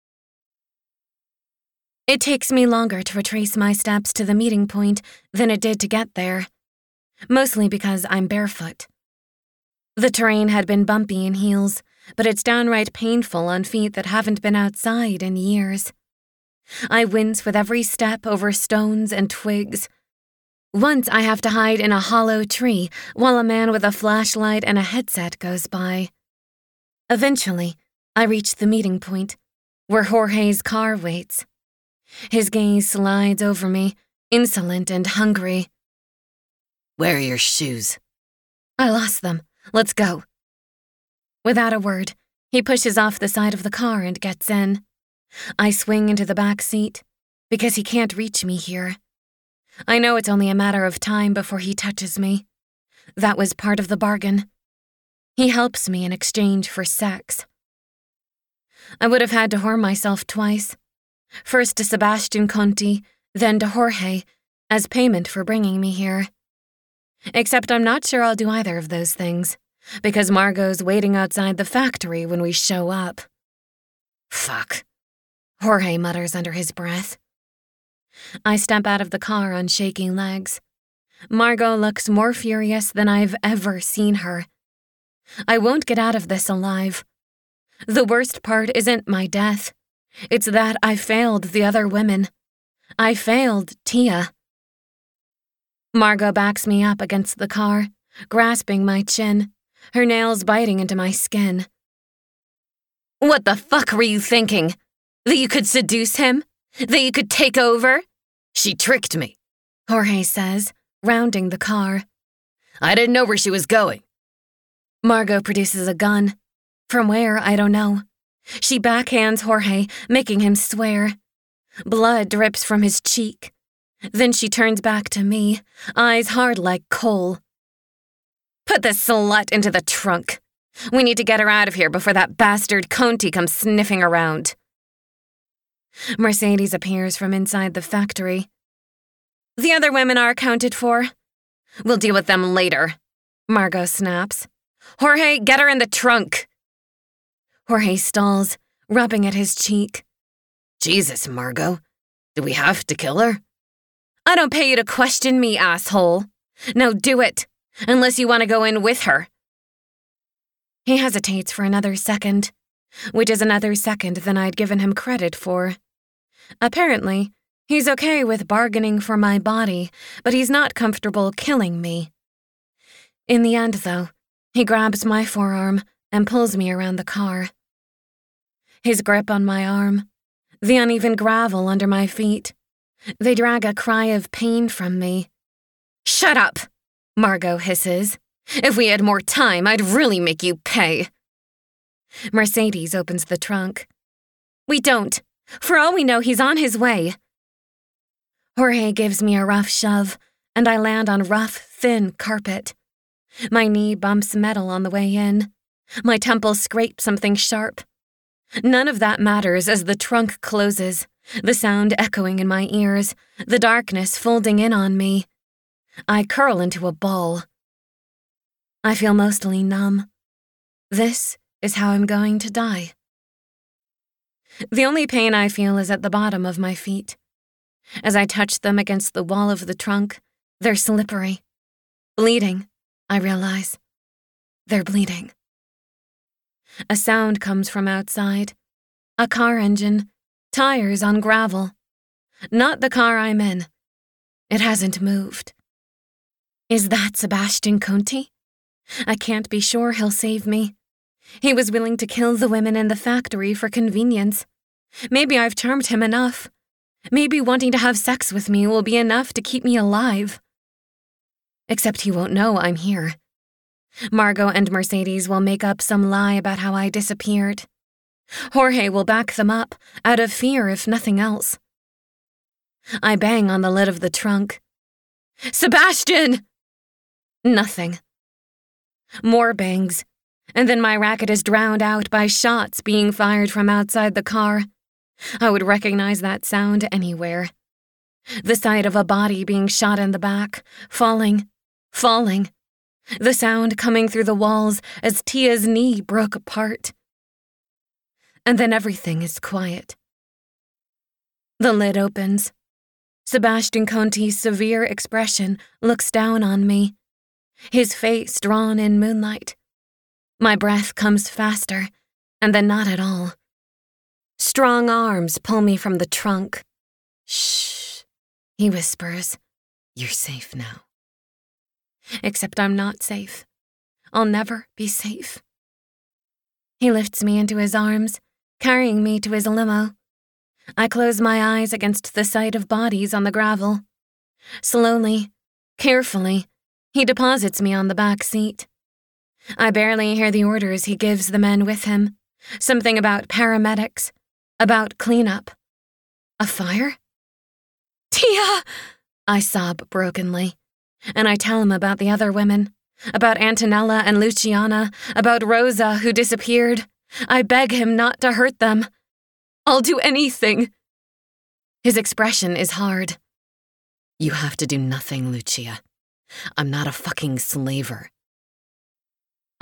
It takes me longer to retrace my steps to the meeting point than it did to get there, mostly because I'm barefoot. The terrain had been bumpy in heels, but it's downright painful on feet that haven't been outside in years. I wince with every step over stones and twigs. Once I have to hide in a hollow tree while a man with a flashlight and a headset goes by. Eventually, I reach the meeting point, where Jorge's car waits. His gaze slides over me, insolent and hungry. Where are your shoes? I lost them. Let's go. Without a word, he pushes off the side of the car and gets in. I swing into the back seat, because he can't reach me here. I know it's only a matter of time before he touches me. That was part of the bargain. He helps me in exchange for sex. I would have had to whore myself twice. First to Sebastian Conti, then to Jorge, as payment for bringing me here. Except I'm not sure I'll do either of those things, because Margot's waiting outside the factory when we show up. Fuck, Jorge mutters under his breath. I step out of the car on shaking legs. Margot looks more furious than I've ever seen her. I won't get out of this alive. The worst part isn't my death. It's that I failed the other women. I failed Tia. Margot backs me up against the car, grasping my chin, her nails biting into my skin. What the fuck were you thinking? That you could seduce him? That you could take over? She tricked me, Jorge says, rounding the car. I didn't know where she was going. Margot produces a gun. From where, I don't know. She backhands Jorge, making him swear. Blood drips from his cheek. Then she turns back to me, eyes hard like coal. Put this slut into the trunk. We need to get her out of here before that bastard Conti comes sniffing around. Mercedes appears from inside the factory. The other women are accounted for. We'll deal with them later, Margot snaps. Jorge, get her in the trunk. Jorge stalls, rubbing at his cheek. Jesus, Margot. Do we have to kill her? I don't pay you to question me, asshole. Now do it, unless you want to go in with her. He hesitates for another second, which is another second than I'd given him credit for. Apparently, he's okay with bargaining for my body, but he's not comfortable killing me. In the end, though, he grabs my forearm and pulls me around the car. His grip on my arm, the uneven gravel under my feet, they drag a cry of pain from me. Shut up, Margot hisses. If we had more time, I'd really make you pay. Mercedes opens the trunk. We don't. For all we know, he's on his way. Jorge gives me a rough shove, and I land on rough, thin carpet. My knee bumps metal on the way in. My temple scrapes something sharp. None of that matters as the trunk closes, the sound echoing in my ears, the darkness folding in on me. I curl into a ball. I feel mostly numb. This is how I'm going to die. The only pain I feel is at the bottom of my feet. As I touch them against the wall of the trunk, they're slippery. Bleeding, I realize. They're bleeding. A sound comes from outside. A car engine, tires on gravel. Not the car I'm in. It hasn't moved. Is that Sebastian Conti? I can't be sure he'll save me. He was willing to kill the women in the factory for convenience. Maybe I've charmed him enough. Maybe wanting to have sex with me will be enough to keep me alive. Except he won't know I'm here. Margot and Mercedes will make up some lie about how I disappeared. Jorge will back them up, out of fear if nothing else. I bang on the lid of the trunk. Sebastian! Nothing. More bangs, and then my racket is drowned out by shots being fired from outside the car. I would recognize that sound anywhere. The sight of a body being shot in the back, falling. The sound coming through the walls as Tia's knee broke apart. And then everything is quiet. The lid opens. Sebastian Conti's severe expression looks down on me, his face drawn in moonlight. My breath comes faster, and then not at all. Strong arms pull me from the trunk. Shh, he whispers. You're safe now. Except I'm not safe. I'll never be safe. He lifts me into his arms, carrying me to his limo. I close my eyes against the sight of bodies on the gravel. Slowly, carefully, he deposits me on the back seat. I barely hear the orders he gives the men with him. Something about paramedics, about cleanup. A fire? Tia! I sob brokenly, and I tell him about the other women, about Antonella and Luciana, about Rosa who disappeared. I beg him not to hurt them. I'll do anything. His expression is hard. You have to do nothing, Lucia. I'm not a fucking slaver.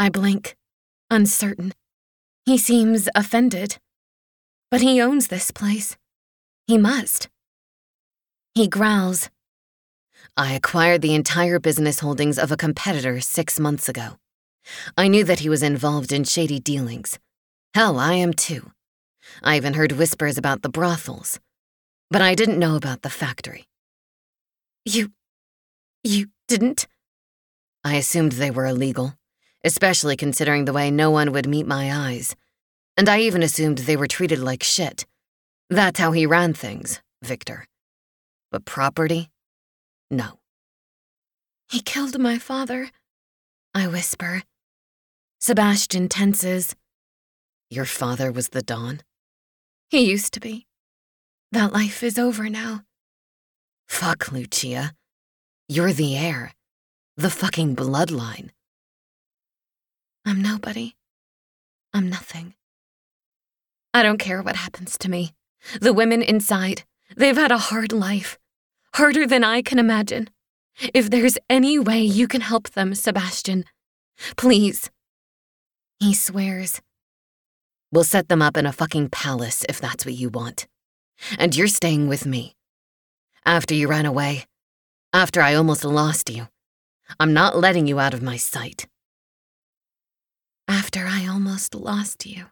I blink, uncertain. He seems offended. But he owns this place. He must. He growls. I acquired the entire business holdings of a competitor 6 months ago. I knew that he was involved in shady dealings. Hell, I am too. I even heard whispers about the brothels. But I didn't know about the factory. You didn't? I assumed they were illegal, especially considering the way no one would meet my eyes. And I even assumed they were treated like shit. That's how he ran things, Victor. But property? No. He killed my father, I whisper. Sebastian tenses. Your father was the Don? He used to be. That life is over now. Fuck, Lucia. You're the heir. The fucking bloodline. I'm nobody. I'm nothing. I don't care what happens to me. The women inside, they've had a hard life. Harder than I can imagine. If there's any way you can help them, Sebastian, please. He swears. We'll set them up in a fucking palace if that's what you want. And you're staying with me. After you ran away, after I almost lost you, I'm not letting you out of my sight. After I almost lost you.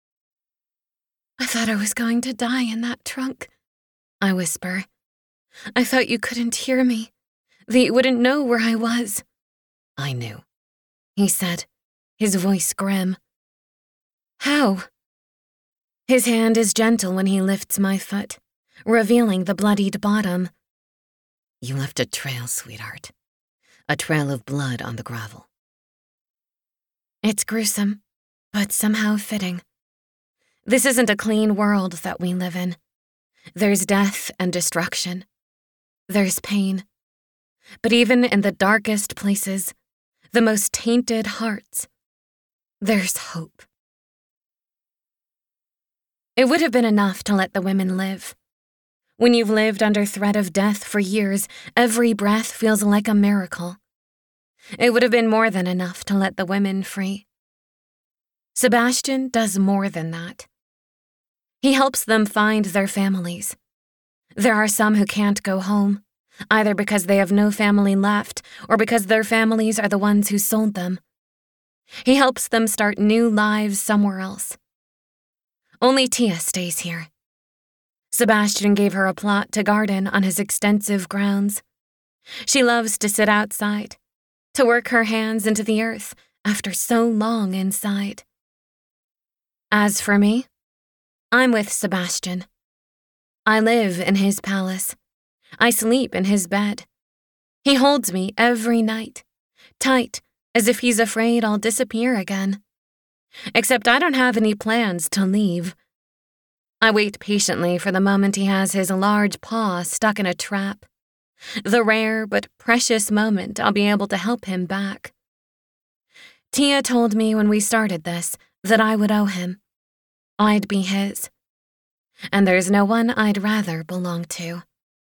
I thought I was going to die in that trunk, I whisper. I thought you couldn't hear me, that you wouldn't know where I was. I knew, he said, his voice grim. How? His hand is gentle when he lifts my foot, revealing the bloodied bottom. You left a trail, sweetheart. A trail of blood on the gravel. It's gruesome, but somehow fitting. This isn't a clean world that we live in. There's death and destruction. There's pain. But even in the darkest places, the most tainted hearts, there's hope. It would have been enough to let the women live. When you've lived under threat of death for years, every breath feels like a miracle. It would have been more than enough to let the women free. Sebastian does more than that. He helps them find their families. There are some who can't go home, either because they have no family left or because their families are the ones who sold them. He helps them start new lives somewhere else. Only Tia stays here. Sebastian gave her a plot to garden on his extensive grounds. She loves to sit outside, to work her hands into the earth after so long inside. As for me, I'm with Sebastian. I live in his palace. I sleep in his bed. He holds me every night, tight as if he's afraid I'll disappear again. Except I don't have any plans to leave. I wait patiently for the moment he has his large paw stuck in a trap. The rare but precious moment I'll be able to help him back. Tia told me when we started this that I would owe him. I'd be his. And there's no one I'd rather belong to.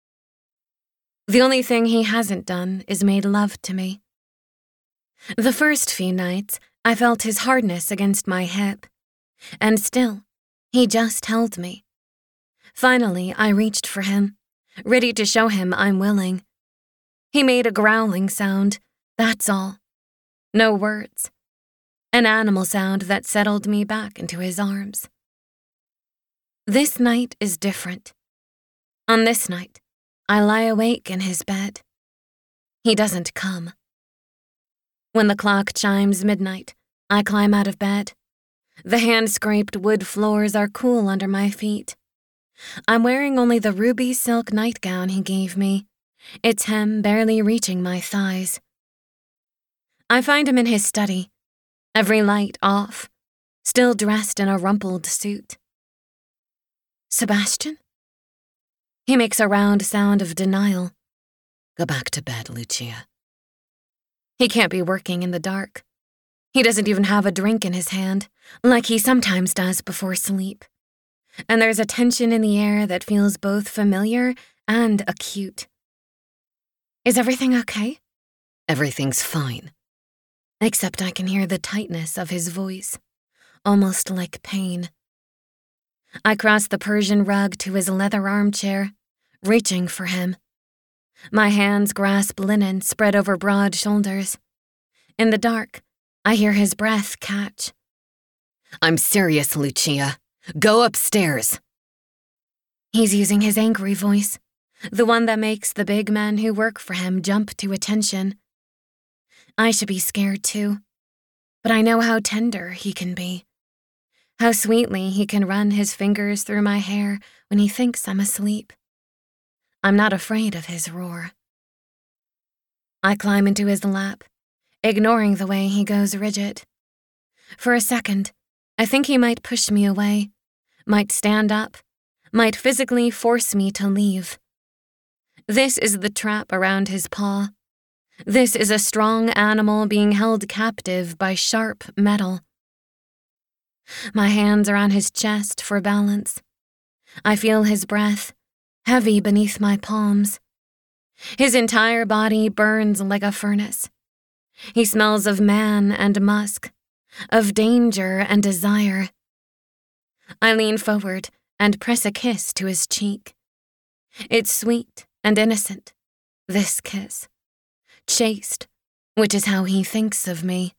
The only thing he hasn't done is made love to me. The first few nights, I felt his hardness against my hip. And still, he just held me. Finally, I reached for him, ready to show him I'm willing. He made a growling sound, that's all. No words. An animal sound that settled me back into his arms. This night is different. On this night, I lie awake in his bed. He doesn't come. When the clock chimes midnight, I climb out of bed. The hand-scraped wood floors are cool under my feet. I'm wearing only the ruby silk nightgown he gave me, its hem barely reaching my thighs. I find him in his study, every light off, still dressed in a rumpled suit. Sebastian? He makes a round sound of denial. Go back to bed, Lucia. He can't be working in the dark. He doesn't even have a drink in his hand, like he sometimes does before sleep. And there's a tension in the air that feels both familiar and acute. Is everything okay? Everything's fine. except I can hear the tightness of his voice, almost like pain. I cross the Persian rug to his leather armchair, reaching for him. My hands grasp linen spread over broad shoulders. In the dark, I hear his breath catch. "I'm serious, Lucia. Go upstairs." He's using his angry voice, the one that makes the big men who work for him jump to attention. I should be scared too, but I know how tender he can be. How sweetly he can run his fingers through my hair when he thinks I'm asleep. I'm not afraid of his roar. I climb into his lap, ignoring the way he goes rigid. For a second, I think he might push me away, might stand up, might physically force me to leave. This is the trap around his paw. This is a strong animal being held captive by sharp metal. My hands are on his chest for balance. I feel his breath, heavy beneath my palms. His entire body burns like a furnace. He smells of man and musk, of danger and desire. I lean forward and press a kiss to his cheek. It's sweet and innocent, this kiss. Chaste, which is how he thinks of me.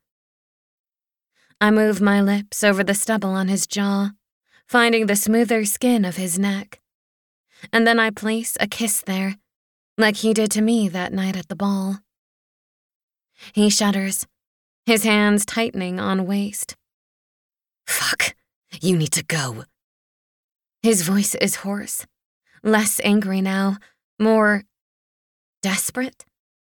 I move my lips over the stubble on his jaw, finding the smoother skin of his neck. And then I place a kiss there, like he did to me that night at the ball. He shudders, his hands tightening on waist. "Fuck, you need to go." His voice is hoarse, less angry now, more desperate.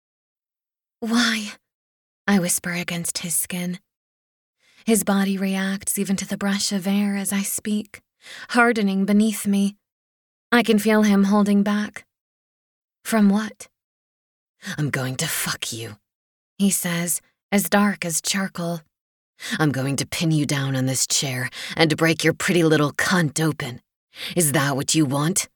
"Why?" I whisper against his skin. His body reacts even to the brush of air as I speak, hardening beneath me. I can feel him holding back. From what? "I'm going to fuck you," he says, as dark as charcoal. "I'm going to pin you down on this chair and break your pretty little cunt open. Is that what you want?"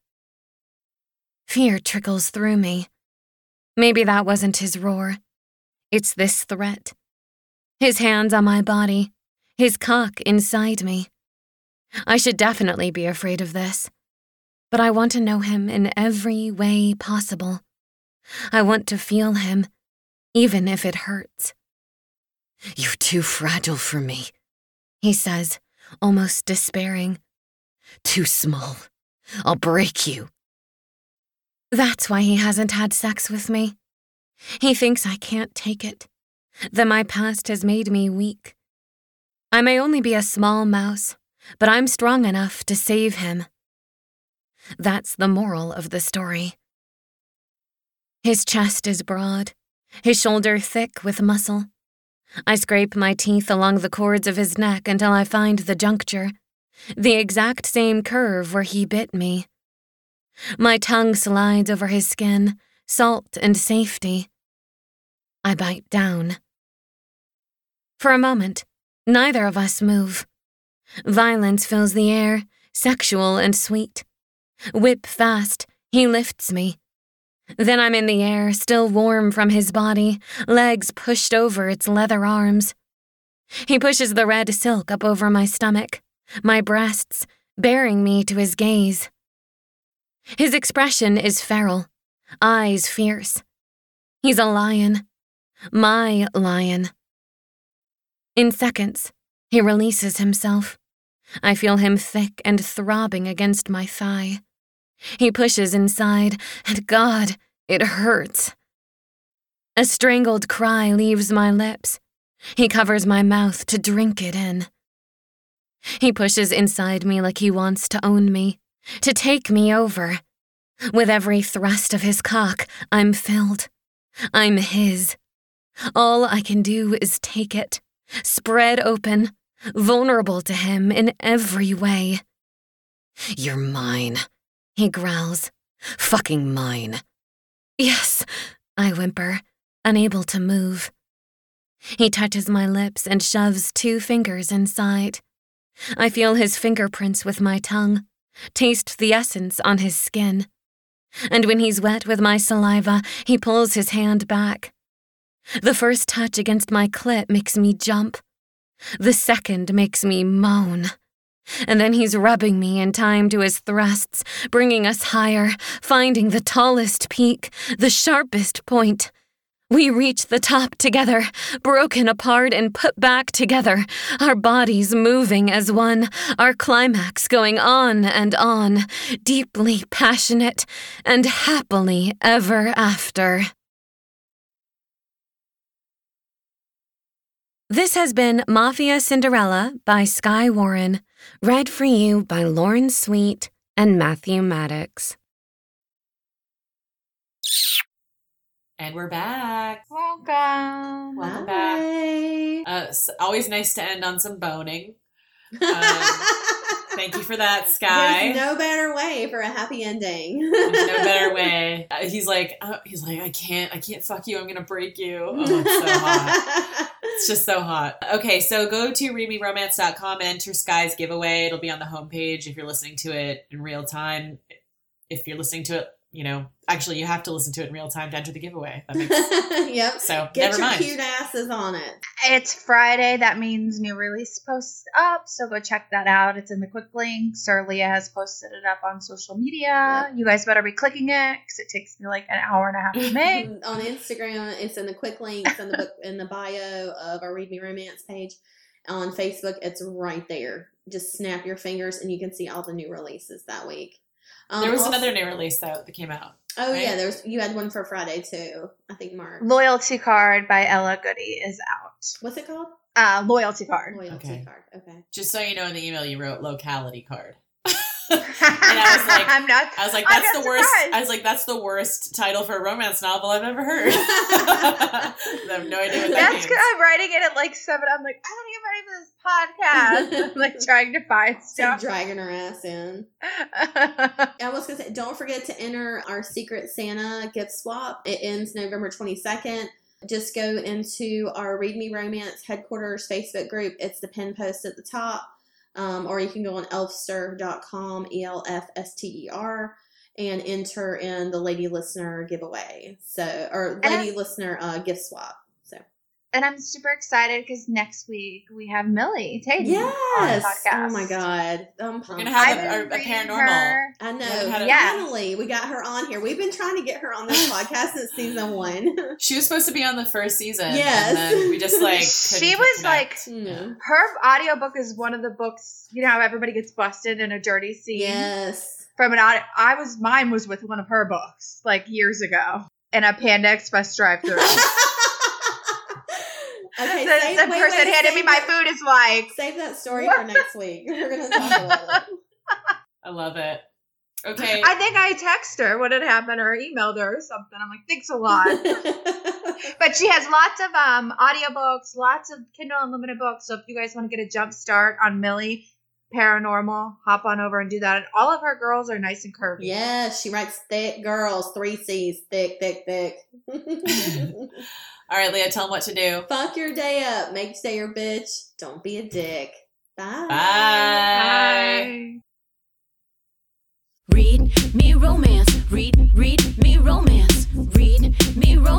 Fear trickles through me. Maybe that wasn't his roar. It's this threat. His hands on my body, his cock inside me. I should definitely be afraid of this. But I want to know him in every way possible. I want to feel him, even if it hurts. "You're too fragile for me," he says, almost despairing. "Too small. I'll break you." That's why he hasn't had sex with me. He thinks I can't take it, that my past has made me weak. I may only be a small mouse, but I'm strong enough to save him. That's the moral of the story. His chest is broad, his shoulder thick with muscle. I scrape my teeth along the cords of his neck until I find the juncture, the exact same curve where he bit me. My tongue slides over his skin, salt and safety. I bite down. For a moment, neither of us move. Violence fills the air, sexual and sweet. Whip fast, he lifts me. Then I'm in the air, still warm from his body, legs pushed over its leather arms. He pushes the red silk up over my stomach, my breasts, bearing me to his gaze. His expression is feral, eyes fierce. He's a lion. My lion. In seconds, he releases himself. I feel him thick and throbbing against my thigh. He pushes inside, and God, it hurts. A strangled cry leaves my lips. He covers my mouth to drink it in. He pushes inside me like he wants to own me, to take me over. With every thrust of his cock, I'm filled. I'm his. All I can do is take it, spread open, vulnerable to him in every way. "You're mine," he growls. "Fucking mine." "Yes," I whimper, unable to move. He touches my lips and shoves 2 fingers inside. I feel his fingerprints with my tongue, taste the essence on his skin. And when he's wet with my saliva, he pulls his hand back. The first touch against my clit makes me jump. The second makes me moan. And then he's rubbing me in time to his thrusts, bringing us higher, finding the tallest peak, the sharpest point. We reach the top together, broken apart and put back together, our bodies moving as one, our climax going on and on, deeply passionate and happily ever after. This has been Mafia Cinderella by Skye Warren, read for you by Lauren Sweet and Matthew Maddox. And we're back. Welcome. Welcome Bye. back. Always nice to end on some boning. Thank you for that, Skye. There's no better way for a happy ending. There's no better way. He's like, I can't fuck you. I'm gonna break you. Oh, it's so hot. It's just so hot. Okay, so go to readmeromance.com and enter Skye's giveaway. It'll be on the homepage if you're listening to it in real time. If you're listening to it, actually you have to listen to it in real time to enter the giveaway. That makes Yep. So Get never your mind. cute asses on it. It's Friday. That means new release posts up. So go check that out. It's in the quick links. Or Leah has posted it up on social media. Yep. You guys better be clicking it because it takes me like an hour and a half to make. On Instagram, it's in the quick links in the book in the bio of our Read Me Romance page. On Facebook, it's right there. Just snap your fingers and you can see all the new releases that week. There was Also- another new release that came out. Oh right? yeah, you had one for Friday too. I think Mark. Loyalty Card by Ella Goody is out. What's it called? Loyalty Card. Loyalty Okay. card. Okay. Just so you know, in the email you wrote locality card. And I was like, I'm that's not the worst. surprised. I was like, that's the worst title for a romance novel I've ever heard. I have no idea what that That's means. good. I'm writing it at like 7. I'm like, I don't even ready for this podcast. I'm like trying to find So stuff. dragging her ass in. I was gonna say, don't forget to enter our Secret Santa gift swap. It ends November 22nd. Just go into our Read Me Romance headquarters Facebook group. It's the pin post at the top. Or you can go on elfster.com, ELFSTER, and enter in the Lady Listener giveaway. Or Lady Listener gift swap. So. And I'm super excited because next week we have Millie Tatum Yes! on the podcast. Oh my God. I'm We're gonna pumped. have I've a been reading paranormal. her. I know. Haven't had a- Finally, we got her on here. We've been trying to get her on this podcast since season 1. She was supposed to be on the first season. Yes. And then we just like She couldn't was connect. like, No. her audiobook is one of the books, you know how everybody gets busted in a dirty scene? Yes. From an audio. Mine was with one of her books, like years ago, in a Panda Express drive-thru. Okay, the person handing me my food is like, Save that story for next week. We're going to talk about it. I love it. Okay. I think I texted her what had happened or emailed her or something. I'm like, thanks a lot. But she has lots of audiobooks, lots of Kindle Unlimited books. So if you guys want to get a jump start on Millie Paranormal, hop on over and do that. And all of her girls are nice and curvy. Yes, she writes thick girls, 3 C's, thick, thick, thick. All right, Leah, tell them what to do. Fuck your day up. Make your day your bitch. Don't be a dick. Bye. Bye. Read me romance. Read me romance. Read me romance.